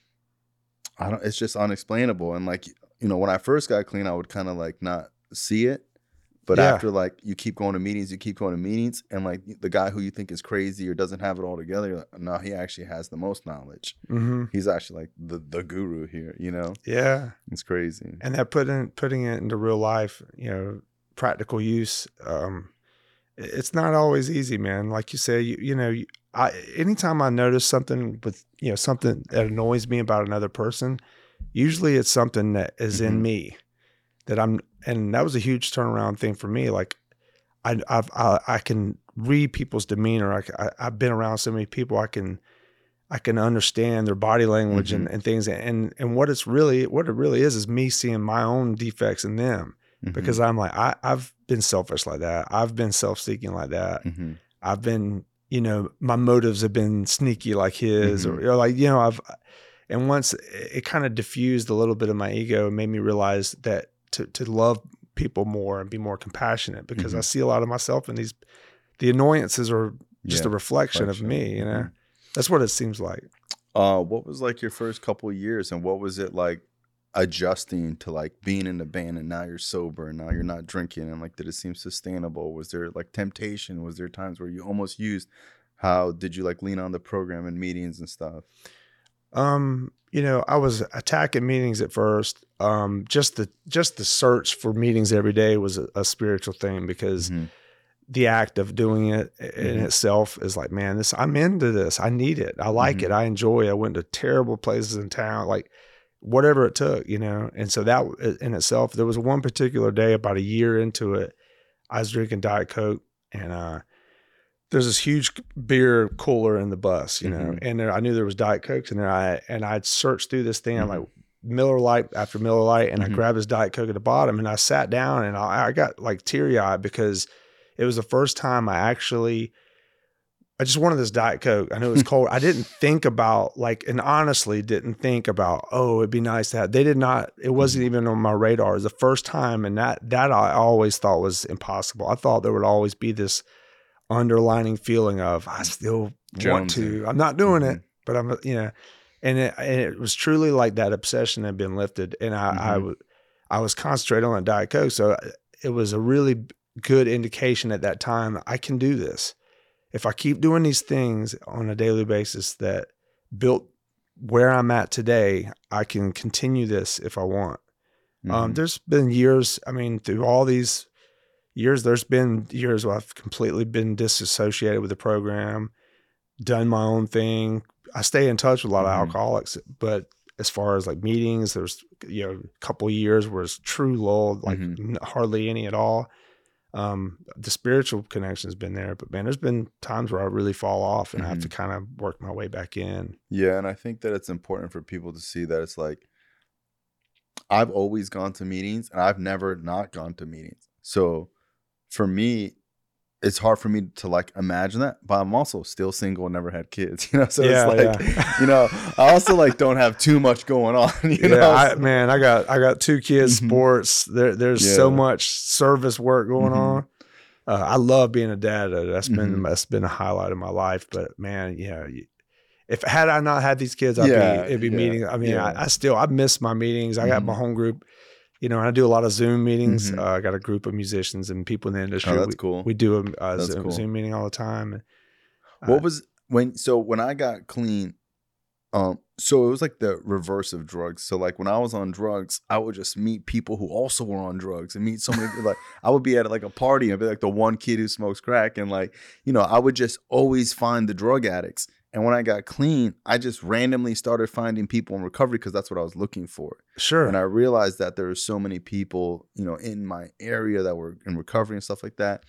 I don't, it's just unexplainable. And like, you know, when I first got clean, I would kind of like not see it. But Yeah. after like you keep going to meetings, you keep going to meetings, and like the guy who you think is crazy or doesn't have it all together, you're like, no, he actually has the most knowledge. mm-hmm. He's actually like the, the guru here, you know? yeah. It's crazy. And that putting putting it into real life, you know, practical use. Um, it- it's not always easy, man. Like you say, you, you know, you, I anytime I notice something with, you know, something that annoys me about another person, usually it's something that is Mhm. in me that I'm, and that was a huge turnaround thing for me. Like I, I've, I, I can read people's demeanor. I, I, I've been around so many people. I can, I can understand their body language and, and things. And, and what it's really, what it really is, is me seeing my own defects in them, Mhm. because I'm like, I, I've been selfish like that. I've been self-seeking like that. Mhm. I've been, you know, my motives have been sneaky like his, Mhm. or, or like, you know, I've, and once it, it kind of diffused a little bit of my ego and made me realize that to, to love people more and be more compassionate, because I Mhm. see a lot of myself in these, the annoyances are just Yeah, a reflection, reflection. of me, you know, Mhm. that's what it seems like. Uh, what was like your first couple of years, and what was it like adjusting to like being in the band and now you're sober and now you're not drinking, and like did it seem sustainable? Was there like temptation? Was there times where you almost used? How did you like lean on the program and meetings and stuff? Um, you know, I was attacking meetings at first. Um, just the just the search for meetings every day was a, a spiritual thing because Mm-hmm. the act of doing it in Mhm. itself is like, man, this I'm into this. I need it. I like Mhm. it. I enjoy it. I went to terrible places in town, like whatever it took, you know. And so that in itself, there was one particular day about a year into it, I was drinking Diet Coke, and uh, there's this huge beer cooler in the bus, you know, Mhm. and there, I knew there was Diet Cokes in there. I and I'd searched through this thing. I'm Mhm. like Miller Lite after Miller Lite, and I Mhm. grabbed his Diet Coke at the bottom, and I sat down, and I, I got like teary eyed because it was the first time I actually. I just wanted this Diet Coke. I know it was cold. I didn't think about like, and honestly didn't think about, oh, it'd be nice to have. They did not, it wasn't even on my radar. It was the first time. And that, that I always thought was impossible. I thought there would always be this underlining feeling of, I still want to, I'm not doing it, but I'm, you know, and it, and it was truly like that obsession had been lifted. And I, I, Mhm. w- I was concentrating on that Diet Coke. So it was a really good indication at that time, I can do this. If I keep doing these things on a daily basis that built where I'm at today, I can continue this if I want. Mhm. Um, there's been years, I mean, through all these years, there's been years where I've completely been disassociated with the program, done my own thing. I stay in touch with a lot of Mhm. alcoholics, but as far as like meetings, there's, you know, a couple of years where it's true lull, like Mhm. n- hardly any at all. Um, the spiritual connection has been there, but man, there's been times where I really fall off and I have to kind of work my way back in. Yeah, and I think that it's important for people to see that it's like I've always gone to meetings and I've never not gone to meetings. So for me, it's hard for me to like imagine that, but I'm also still single and never had kids, you know? So Yeah, it's like, yeah. you know, I also like don't have too much going on, you Yeah, know? I, man, I got I got two kids, Mhm. sports. There, there's so Yeah. much service work going Mhm. on. Uh, I love being a dad. though. That's been Mhm. that's been a highlight of my life. But man, yeah, you- if had I not had these kids, I'd Yeah, be it'd be yeah, meeting. I mean, yeah. I, I still I miss my meetings. I got my Mhm. home group. You know, and I do a lot of Zoom meetings. Mhm. Uh, I got a group of musicians and people in the industry. Oh, that's we, cool. we do a, a That's Zoom, cool. Zoom meeting all the time. And, uh, What was when so when I got clean, um, so it was like the reverse of drugs. So like when I was on drugs, I would just meet people who also were on drugs and meet so many like I would be at like a party and be like the one kid who smokes crack and like, you know, I would just always find the drug addicts. And when I got clean, I just randomly started finding people in recovery because that's what I was looking for. sure. And I realized that there were so many people, you know, in my area that were in recovery and stuff like that.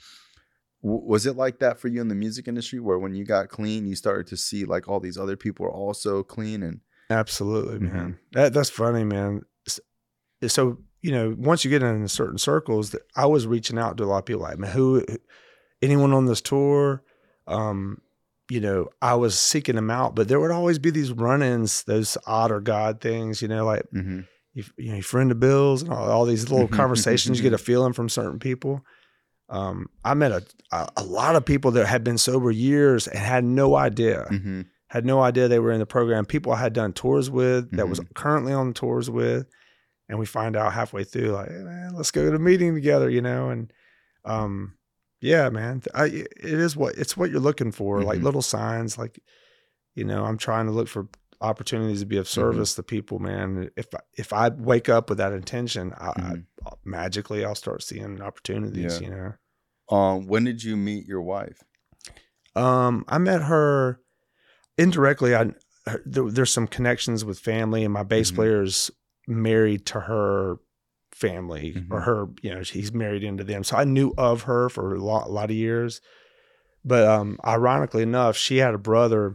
W- was it like that for you in the music industry where when you got clean, you started to see like all these other people are also clean and Absolutely, Mhm. man. That that's funny, man. S- So, you know, once you get in certain circles, that I was reaching out to a lot of people like, man, who, anyone on this tour, um, you know, I was seeking them out, but there would always be these run-ins, those odd or God things, you know, like Mhm. you, you know, you friend of Bill's and all, all these little conversations you get a feeling from certain people. Um, I met a, a a lot of people that had been sober years and had no idea. Mhm. Had no idea they were in the program. People I had done tours with that was Mhm. currently on the tours with. And we find out halfway through, like, hey, man, let's go to a meeting together, you know? And, um, yeah, man, I, it is what, it's what you're looking for, like Mhm. little signs, like, you know, I'm trying to look for opportunities to be of service to people, man. If, I- if I wake up with that intention, I, Mhm. I magically I'll start seeing opportunities, Yeah. you know? Um, when did you meet your wife? Um, I met her indirectly. I her, there, there's some connections with family, and my bass Mhm. player's married to her family, or Mhm. her. You know, he's married into them. So I knew of her for a lot, a lot of years. But um, ironically enough, she had a brother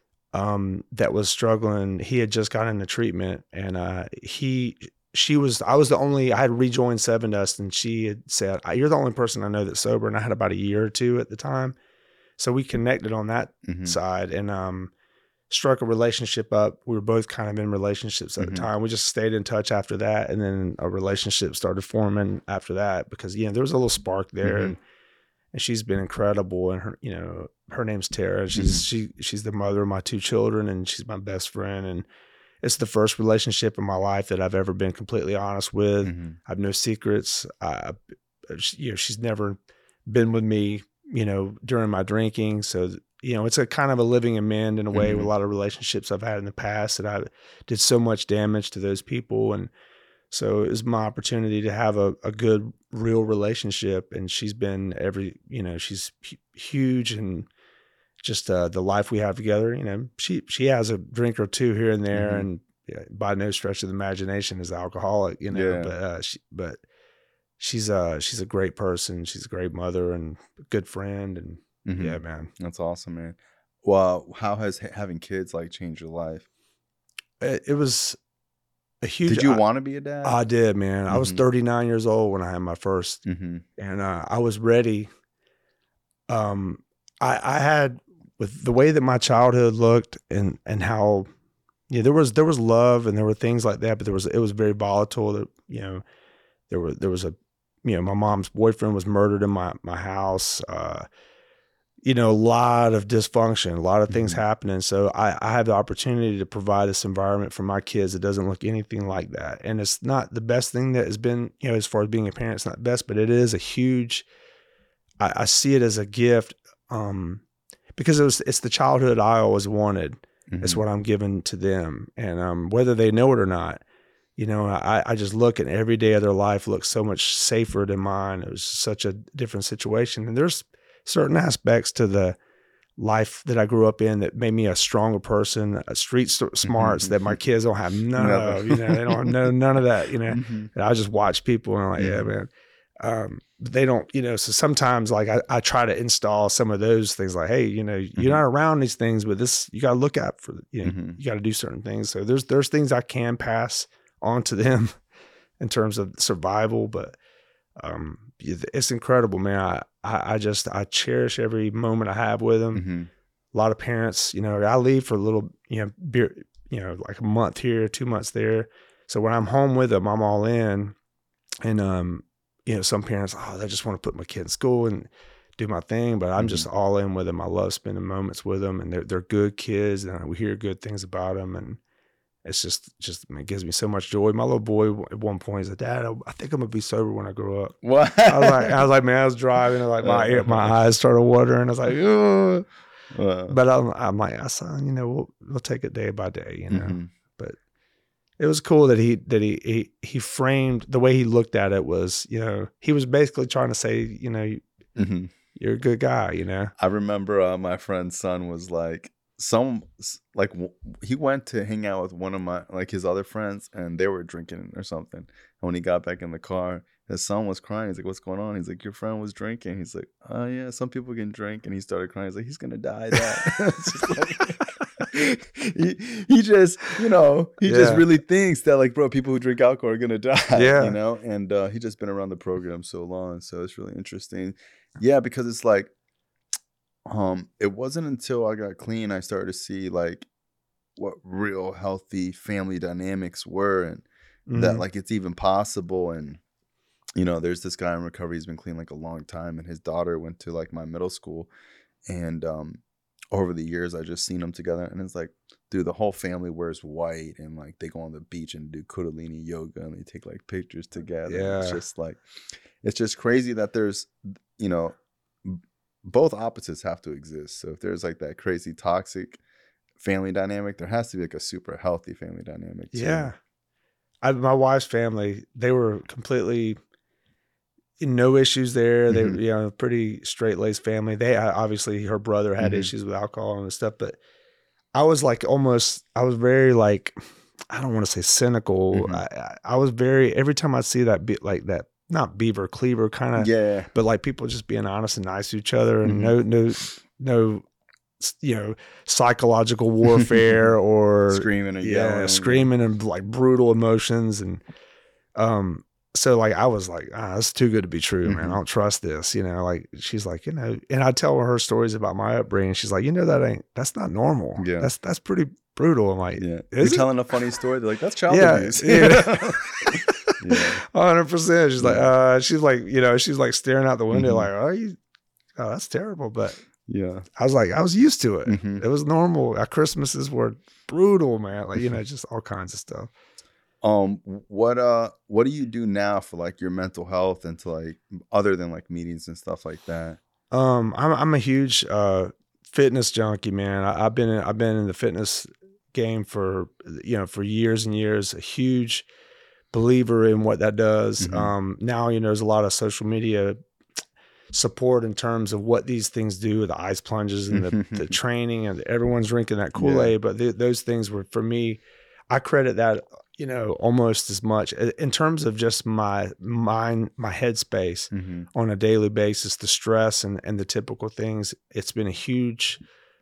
um, that was struggling. He had just got into treatment, and uh, he. She was, I was the only, I had rejoined Seven Dust, and she had said, "You're the only person I know that's sober." And I had about a year or two at the time. So we connected on that Mhm. side and um, struck a relationship up. We were both kind of in relationships at Mhm. the time. We just stayed in touch after that. And then a relationship started forming after that because, you know, there was a little spark there. Mhm. And, and she's been incredible. And her, you know, her name's Tara. And she's, Mhm. she, she's the mother of my two children, and she's my best friend. And it's the first relationship in my life that I've ever been completely honest with. Mhm. I have no secrets. I, you know, she's never been with me, you know, during my drinking. So, you know, it's a kind of a living amend in a way Mhm. with a lot of relationships I've had in the past that I did so much damage to those people. And so it was my opportunity to have a, a good, real relationship. And she's been every, you know, she's hu- huge and just uh, the life we have together. You know, she she has a drink or two here and there, Mhm. and yeah, by no stretch of the imagination is alcoholic. You know, Yeah. but uh, she, but she's uh she's a great person. She's a great mother and a good friend. And Mhm. yeah, man, That's awesome, man. Well, how has ha- having kids like changed your life? it, it was a huge. Did you I, want to be a dad? I did, man. I was Mhm. thirty-nine years old when I had my first, Mm-hmm. and uh, I was ready. Um, I I had with the way that my childhood looked and and how, yeah, there was there was love and there were things like that, but there was it was very volatile. That you know, there were there was a, you know, my mom's boyfriend was murdered in my my house. Uh, you know, a lot of dysfunction, a lot of things Mhm. happening. So I, I have the opportunity to provide this environment for my kids that doesn't look anything like that. And it's not the best thing that has been, you know, as far as being a parent, it's not best, but it is a huge, I, I see it as a gift, um, because it was, it's the childhood I always wanted. It's Mhm. what I'm giving to them. And um, whether they know it or not, you know, I, I just look and every day of their life looks so much safer than mine. It was such a different situation. And there's certain aspects to the life that I grew up in that made me a stronger person, a street st- smarts that my kids don't have none Never. of, you know, they don't know none of that, you know. Mhm. And I just watch people and I'm like, yeah, Mhm. man. Um, but they don't, you know, so sometimes like I, I try to install some of those things like, hey, you know, you're Mhm. not around these things, but this, you got to look out for, you know, Mhm. you got to do certain things. So there's, there's things I can pass on to them in terms of survival, but um, it's incredible, man. I, I, I just, I cherish every moment I have with them. Mhm. A lot of parents, you know, I leave for a little, you know, beer, you know, like a month here, two months there. So when I'm home with them, I'm all in. And, um, you know, some parents, oh, they just want to put my kid in school and do my thing, but I'm Mhm. just all in with them. I love spending moments with them, and they're, they're good kids, and we hear good things about them. And it's just, just it gives me so much joy. My little boy at one point is like, Dad, I, I think I'm gonna be sober when I grow up. What? I was like, I was like, man, I was driving, and like my ear, my eyes started watering. I was like, oh. Wow. But I'm, I'm like, I son, you know, we'll we'll take it day by day, you know. Mhm. But it was cool that he that he he he framed the way he looked at it was, you know, he was basically trying to say, you know, Mhm. you're a good guy, you know. I remember uh, my friend's son was like some s- like w- he went to hang out with one of my like his other friends and they were drinking or something. And when he got back in the car, his son was crying. He's like, "What's going on?" He's like, "Your friend was drinking." He's like, "Oh yeah, some people can drink." And he started crying. He's like, "He's gonna die." That It's just like, he he just you know he just Yeah. really thinks that like bro, people who drink alcohol are gonna die. Yeah. You know, and uh, he just been around the program so long, so it's really interesting. Yeah, because it's like. Um, it wasn't until I got clean I started to see like what real healthy family dynamics were and that Mhm. like it's even possible. And you know, there's this guy in recovery, he's been clean like a long time, and his daughter went to like my middle school. And um over the years I just seen them together, and it's like, dude, the whole family wears white and like they go on the beach and do Kundalini yoga and they take like pictures together. And it's Yeah. just like it's just crazy that there's you know both opposites have to exist. So if there's like that crazy toxic family dynamic, there has to be like a super healthy family dynamic too. Yeah. I, my wife's family, they were completely no issues there. They, Mhm. you know, pretty straight laced family. They obviously her brother had Mhm. issues with alcohol and stuff, but I was like almost, I was very like, I don't want to say cynical. Mhm. I, I, I was very, every time I see that bit like that, not beaver cleaver kind of, Yeah. but like people just being honest and nice to each other and Mhm. no, no, no, you know, psychological warfare or Screaming and yeah, yelling. screaming and like brutal emotions. And, um, so like I was like, ah, that's too good to be true, man. I Mhm. don't trust this, you know. Like she's like, you know, and I tell her stories about my upbringing. She's like, you know, that ain't that's not normal. Yeah. That's that's pretty brutal. I'm like, Yeah. is You're it? telling a funny story. They're like, that's child Yeah, abuse. yeah. Yeah. hundred percent. She's like, Yeah. uh, she's like, you know, she's like staring out the window, Mhm. like, oh, you, oh, that's terrible. But Yeah. I was like, I was used to it. Mhm. It was normal. Our Christmases were brutal, man. Like, you know, just all kinds of stuff. Um, what uh what do you do now for like your mental health and to like other than like meetings and stuff like that? Um, I'm I'm a huge uh fitness junkie, man. I, I've been in, I've been in the fitness game for you know for years and years. A huge believer in what that does. Mm-hmm. Um, now you know there's a lot of social media support in terms of what these things do, the ice plunges and the, the training, and everyone's drinking that Kool-Aid. Yeah. But th- those things were, for me, I credit that, you know, almost as much in terms of just my mind, my headspace mm-hmm. on a daily basis, the stress and, and the typical things. It's been a huge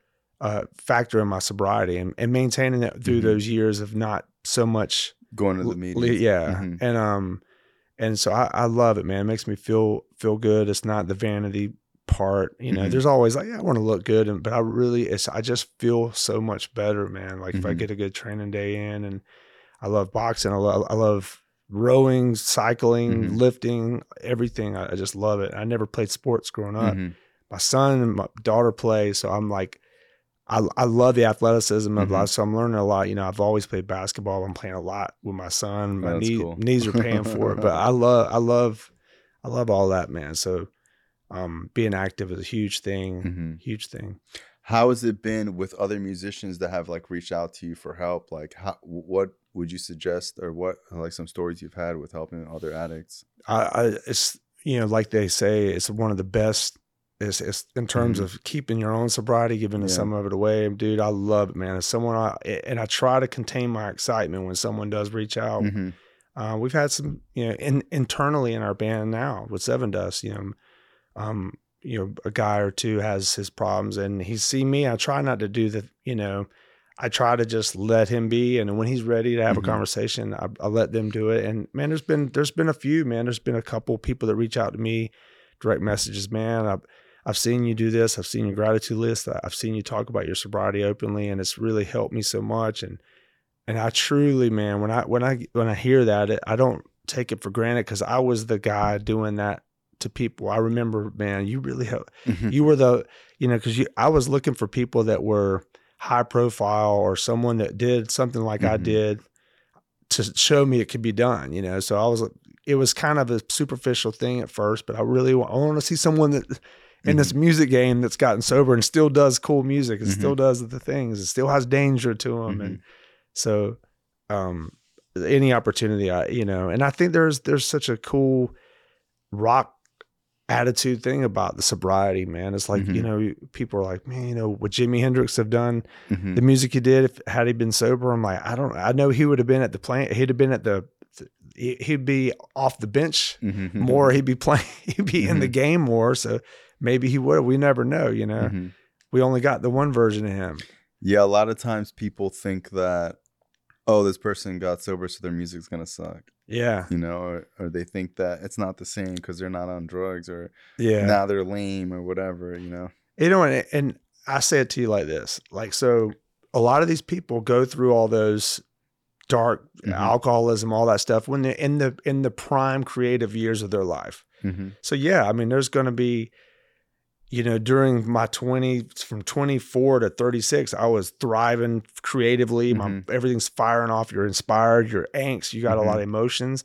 uh, factor in my sobriety and, and maintaining that through mm-hmm. those years of not so much going to the meetings. Yeah. Mm-hmm. And, um, And so I, I love it, man. It makes me feel feel good. It's not the vanity part, you know. Mm-hmm. There's always like, yeah, I want to look good, and but I really, it's I just feel so much better, man. Like mm-hmm. if I get a good training day in, and I love boxing, I love I love rowing, cycling, mm-hmm. lifting, everything. I, I just love it. I never played sports growing up. Mm-hmm. My son and my daughter play, so I'm like, I, I love the athleticism of mm-hmm. life, so I'm learning a lot. You know, I've always played basketball. I'm playing a lot with my son. My oh, knee, cool. knees are paying for it, but I love, I love, I love all that, man. So, um, being active is a huge thing, mm-hmm. huge thing. How has it been with other musicians that have like reached out to you for help? Like, how, what would you suggest, or what like some stories you've had with helping other addicts? I, I it's you know, like they say, it's one of the best. It's, it's in terms mm-hmm. of keeping your own sobriety, giving yeah. some of it away. Dude, I love it, man. As someone, I, and I try to contain my excitement when someone does reach out. Mm-hmm. Uh, we've had some, you know, in, internally in our band now with Seven Dust, you know, um, you know, a guy or two has his problems, and he's seen me. I try not to do the, you know, I try to just let him be, and when he's ready to have mm-hmm. a conversation, I, I let them do it. And man, there's been there's been a few, man. There's been a couple people that reach out to me, direct messages, man. I, I've seen you do this. I've seen your gratitude list. I've seen you talk about your sobriety openly, and it's really helped me so much. And and I truly, man, when I when I when I hear that, it, I don't take it for granted, because I was the guy doing that to people. I remember, man, you really helped. Mm-hmm. You were the, you know, because you I was looking for people that were high profile or someone that did something like mm-hmm. I did to show me it could be done. You know, so I was. It was kind of a superficial thing at first, but I really want, I want to see someone that. In mm-hmm. this music game that's gotten sober and still does cool music. It mm-hmm. still does the things. It still has danger to them. Mm-hmm. And so um, any opportunity, I, you know, and I think there's, there's such a cool rock attitude thing about the sobriety, man. It's like, mm-hmm. you know, people are like, man, you know, would Jimi Hendrix have done mm-hmm. the music he did if had he been sober? I'm like, I don't, I know he would have been at the plant. He'd have been at the, he'd be off the bench mm-hmm. more. He'd be playing, he'd be mm-hmm. in the game more. So maybe he would. We never know, you know. Mm-hmm. We only got the one version of him. Yeah, a lot of times people think that, oh, this person got sober, so their music's gonna suck. Yeah, you know, or, or they think that it's not the same because they're not on drugs, or yeah, now they're lame or whatever. You know, you know, and, and I say it to you like this: like, so a lot of these people go through all those dark mm-hmm. alcoholism, all that stuff when they're in the in the prime creative years of their life. Mm-hmm. So yeah, I mean, there's going to be. You know, during my twenties, from twenty-four to thirty-six, I was thriving creatively. Mm-hmm. My everything's firing off. You're inspired. You're angst. You got mm-hmm. a lot of emotions.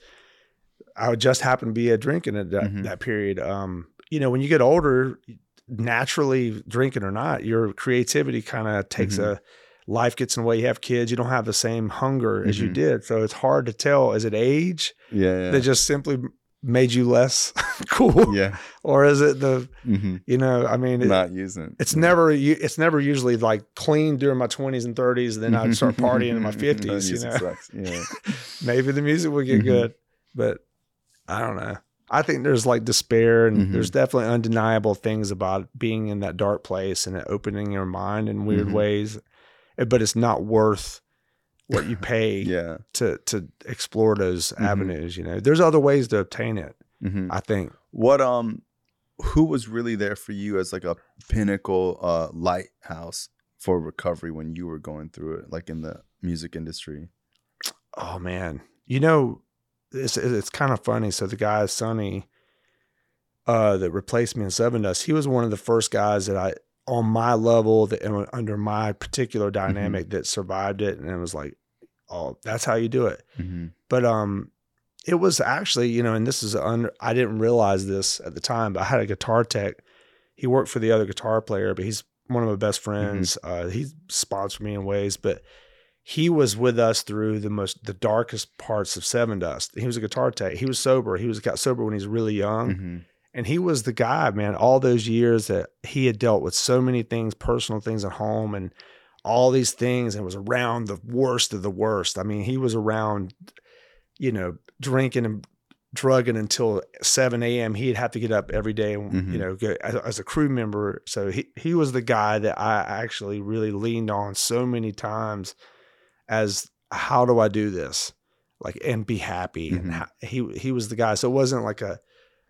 I would just happen to be a drinking at that, mm-hmm. that period. Um, you know, when you get older, naturally, drinking or not, your creativity kind of takes mm-hmm. a life gets in the way. You have kids. You don't have the same hunger mm-hmm. as you did. So it's hard to tell. Is it age? Yeah, yeah. That just simply made you less cool, yeah, or is it the mm-hmm. you know I mean it, not using it's yeah. never it's never usually like clean during my twenties and thirties, and then I'd start partying in my fifties. You know, yeah. Maybe the music would get mm-hmm. good, but I don't know. I think there's like despair, and mm-hmm. there's definitely undeniable things about being in that dark place and it opening your mind in weird mm-hmm. ways, but it's not worth what you pay yeah. to to explore those mm-hmm. avenues. You know, there's other ways to obtain it. Mm-hmm. I think. What um, who was really there for you as like a pinnacle uh lighthouse for recovery when you were going through it, like in the music industry? Oh man, you know, it's it's kind of funny. So the guy Sonny, uh, that replaced me in Seven Dust, he was one of the first guys that I. on my level, that under my particular dynamic mm-hmm. that survived it. And it was like, oh, that's how you do it. Mm-hmm. But um, it was actually, you know, and this is under, I didn't realize this at the time, but I had a guitar tech. He worked for the other guitar player, but he's one of my best friends. Mm-hmm. Uh, he sponsored me in ways, but he was with us through the most, the darkest parts of Sevendust. He was a guitar tech. He was sober. He was got sober when he was really young. Mm-hmm. And he was the guy, man, all those years that he had dealt with so many things, personal things at home and all these things, and was around the worst of the worst. I mean, he was around, you know, drinking and drugging until seven a.m. He'd have to get up every day and, mm-hmm. you know, go as, as a crew member. So he, he was the guy that I actually really leaned on so many times as, how do I do this? Like, and be happy. Mm-hmm. And how, he, he was the guy. So it wasn't like a,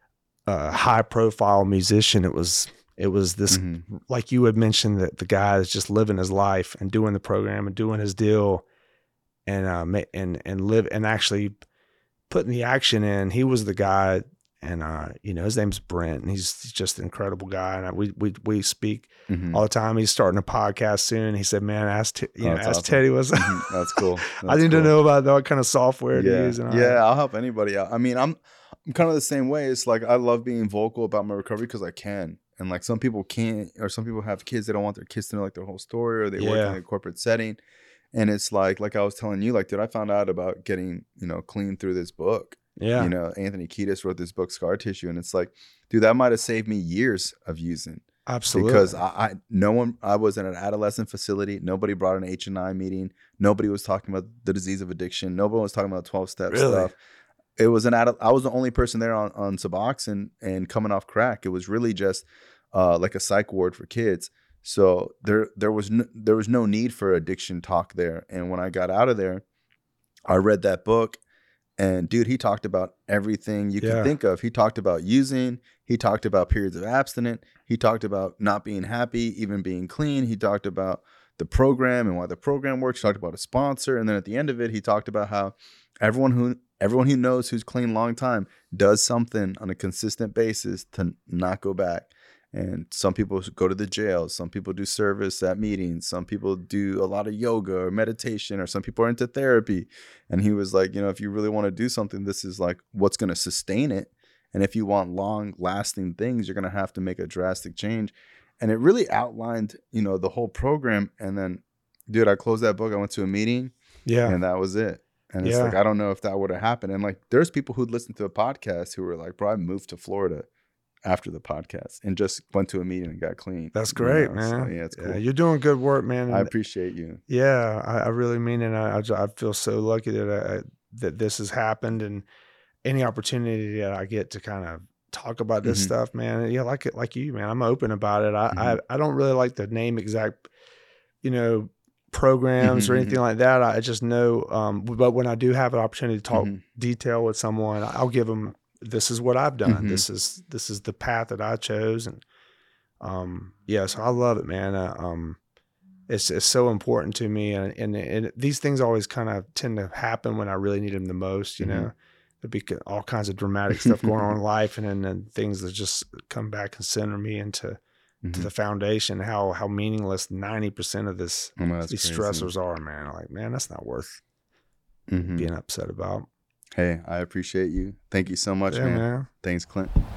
a high profile musician. It was, it was this, mm-hmm. like you had mentioned, that the guy is just living his life and doing the program and doing his deal and, uh, and, and live and actually putting the action in. He was the guy. And, uh, you know, his name's Brent, and he's just an incredible guy. And I, we, we, we speak mm-hmm. all the time. He's starting a podcast soon. He said, man, ask, T- you oh, know, ask awesome. Teddy was, mm-hmm. that's cool. That's I need cool. to know about what kind of software yeah. to use. And yeah. I'll help anybody out. I mean, I'm, I'm kind of the same way. It's like, I love being vocal about my recovery because I can. And like some people can't, or some people have kids, they don't want their kids to know like their whole story, or they yeah. work in a corporate setting. And it's like, like I was telling you, like, dude, I found out about getting, you know, clean through this book. Yeah. You know, Anthony Kiedis wrote this book, Scar Tissue. And it's like, dude, that might have saved me years of using. Absolutely. Because I, I no one, I was in an adolescent facility. Nobody brought an H and I meeting. Nobody was talking about the disease of addiction. Nobody was talking about twelve step really? stuff. It was an adult, I was the only person there on, on Suboxone and coming off crack. It was really just uh, like a psych ward for kids. So there, there was no, there was no need for addiction talk there. And when I got out of there, I read that book. And dude, he talked about everything you yeah. can think of. He talked about using. He talked about periods of abstinence. He talked about not being happy, even being clean. He talked about the program and why the program works. He talked about a sponsor. And then at the end of it, he talked about how everyone who everyone who knows who's clean a long time does something on a consistent basis to not go back. And some people go to the jail. Some people do service at meetings. Some people do a lot of yoga or meditation, or some people are into therapy. And he was like, you know, if you really want to do something, this is like what's going to sustain it. And if you want long lasting things, you're going to have to make a drastic change. And it really outlined, you know, the whole program. And then, dude, I closed that book. I went to a meeting. Yeah. And that was it. And it's yeah. like, I don't know if that would have happened. And like, there's people who'd listen to a podcast who were like, bro, I moved to Florida after the podcast and just went to a meeting and got clean. That's great, you know? man. So, yeah, it's cool. Yeah, you're doing good work, man. I appreciate you. Yeah, I, I really mean it. I, I, I feel so lucky that I, that this has happened, and any opportunity that I get to kind of talk about this mm-hmm. stuff, man. Yeah, like it, like you, man. I'm open about it. I, mm-hmm. I, I don't really like to name exact, you know, programs mm-hmm, or anything mm-hmm. like that. I just know, um, but when I do have an opportunity to talk mm-hmm. detail with someone, I'll give them, this is what I've done. Mm-hmm. This is, this is the path that I chose. And, um, yeah, so I love it, man. Uh, um, it's, it's so important to me. And, and, and these things always kind of tend to happen when I really need them the most, you mm-hmm. know, there'd be all kinds of dramatic stuff going on in life. And then, then things that just come back and center me into, mm-hmm. to the foundation, how, how meaningless ninety percent of this, oh, these crazy. stressors are, man. Like, man, that's not worth mm-hmm. being upset about. Hey, I appreciate you. Thank you so much, yeah, man. man. Thanks, Clint.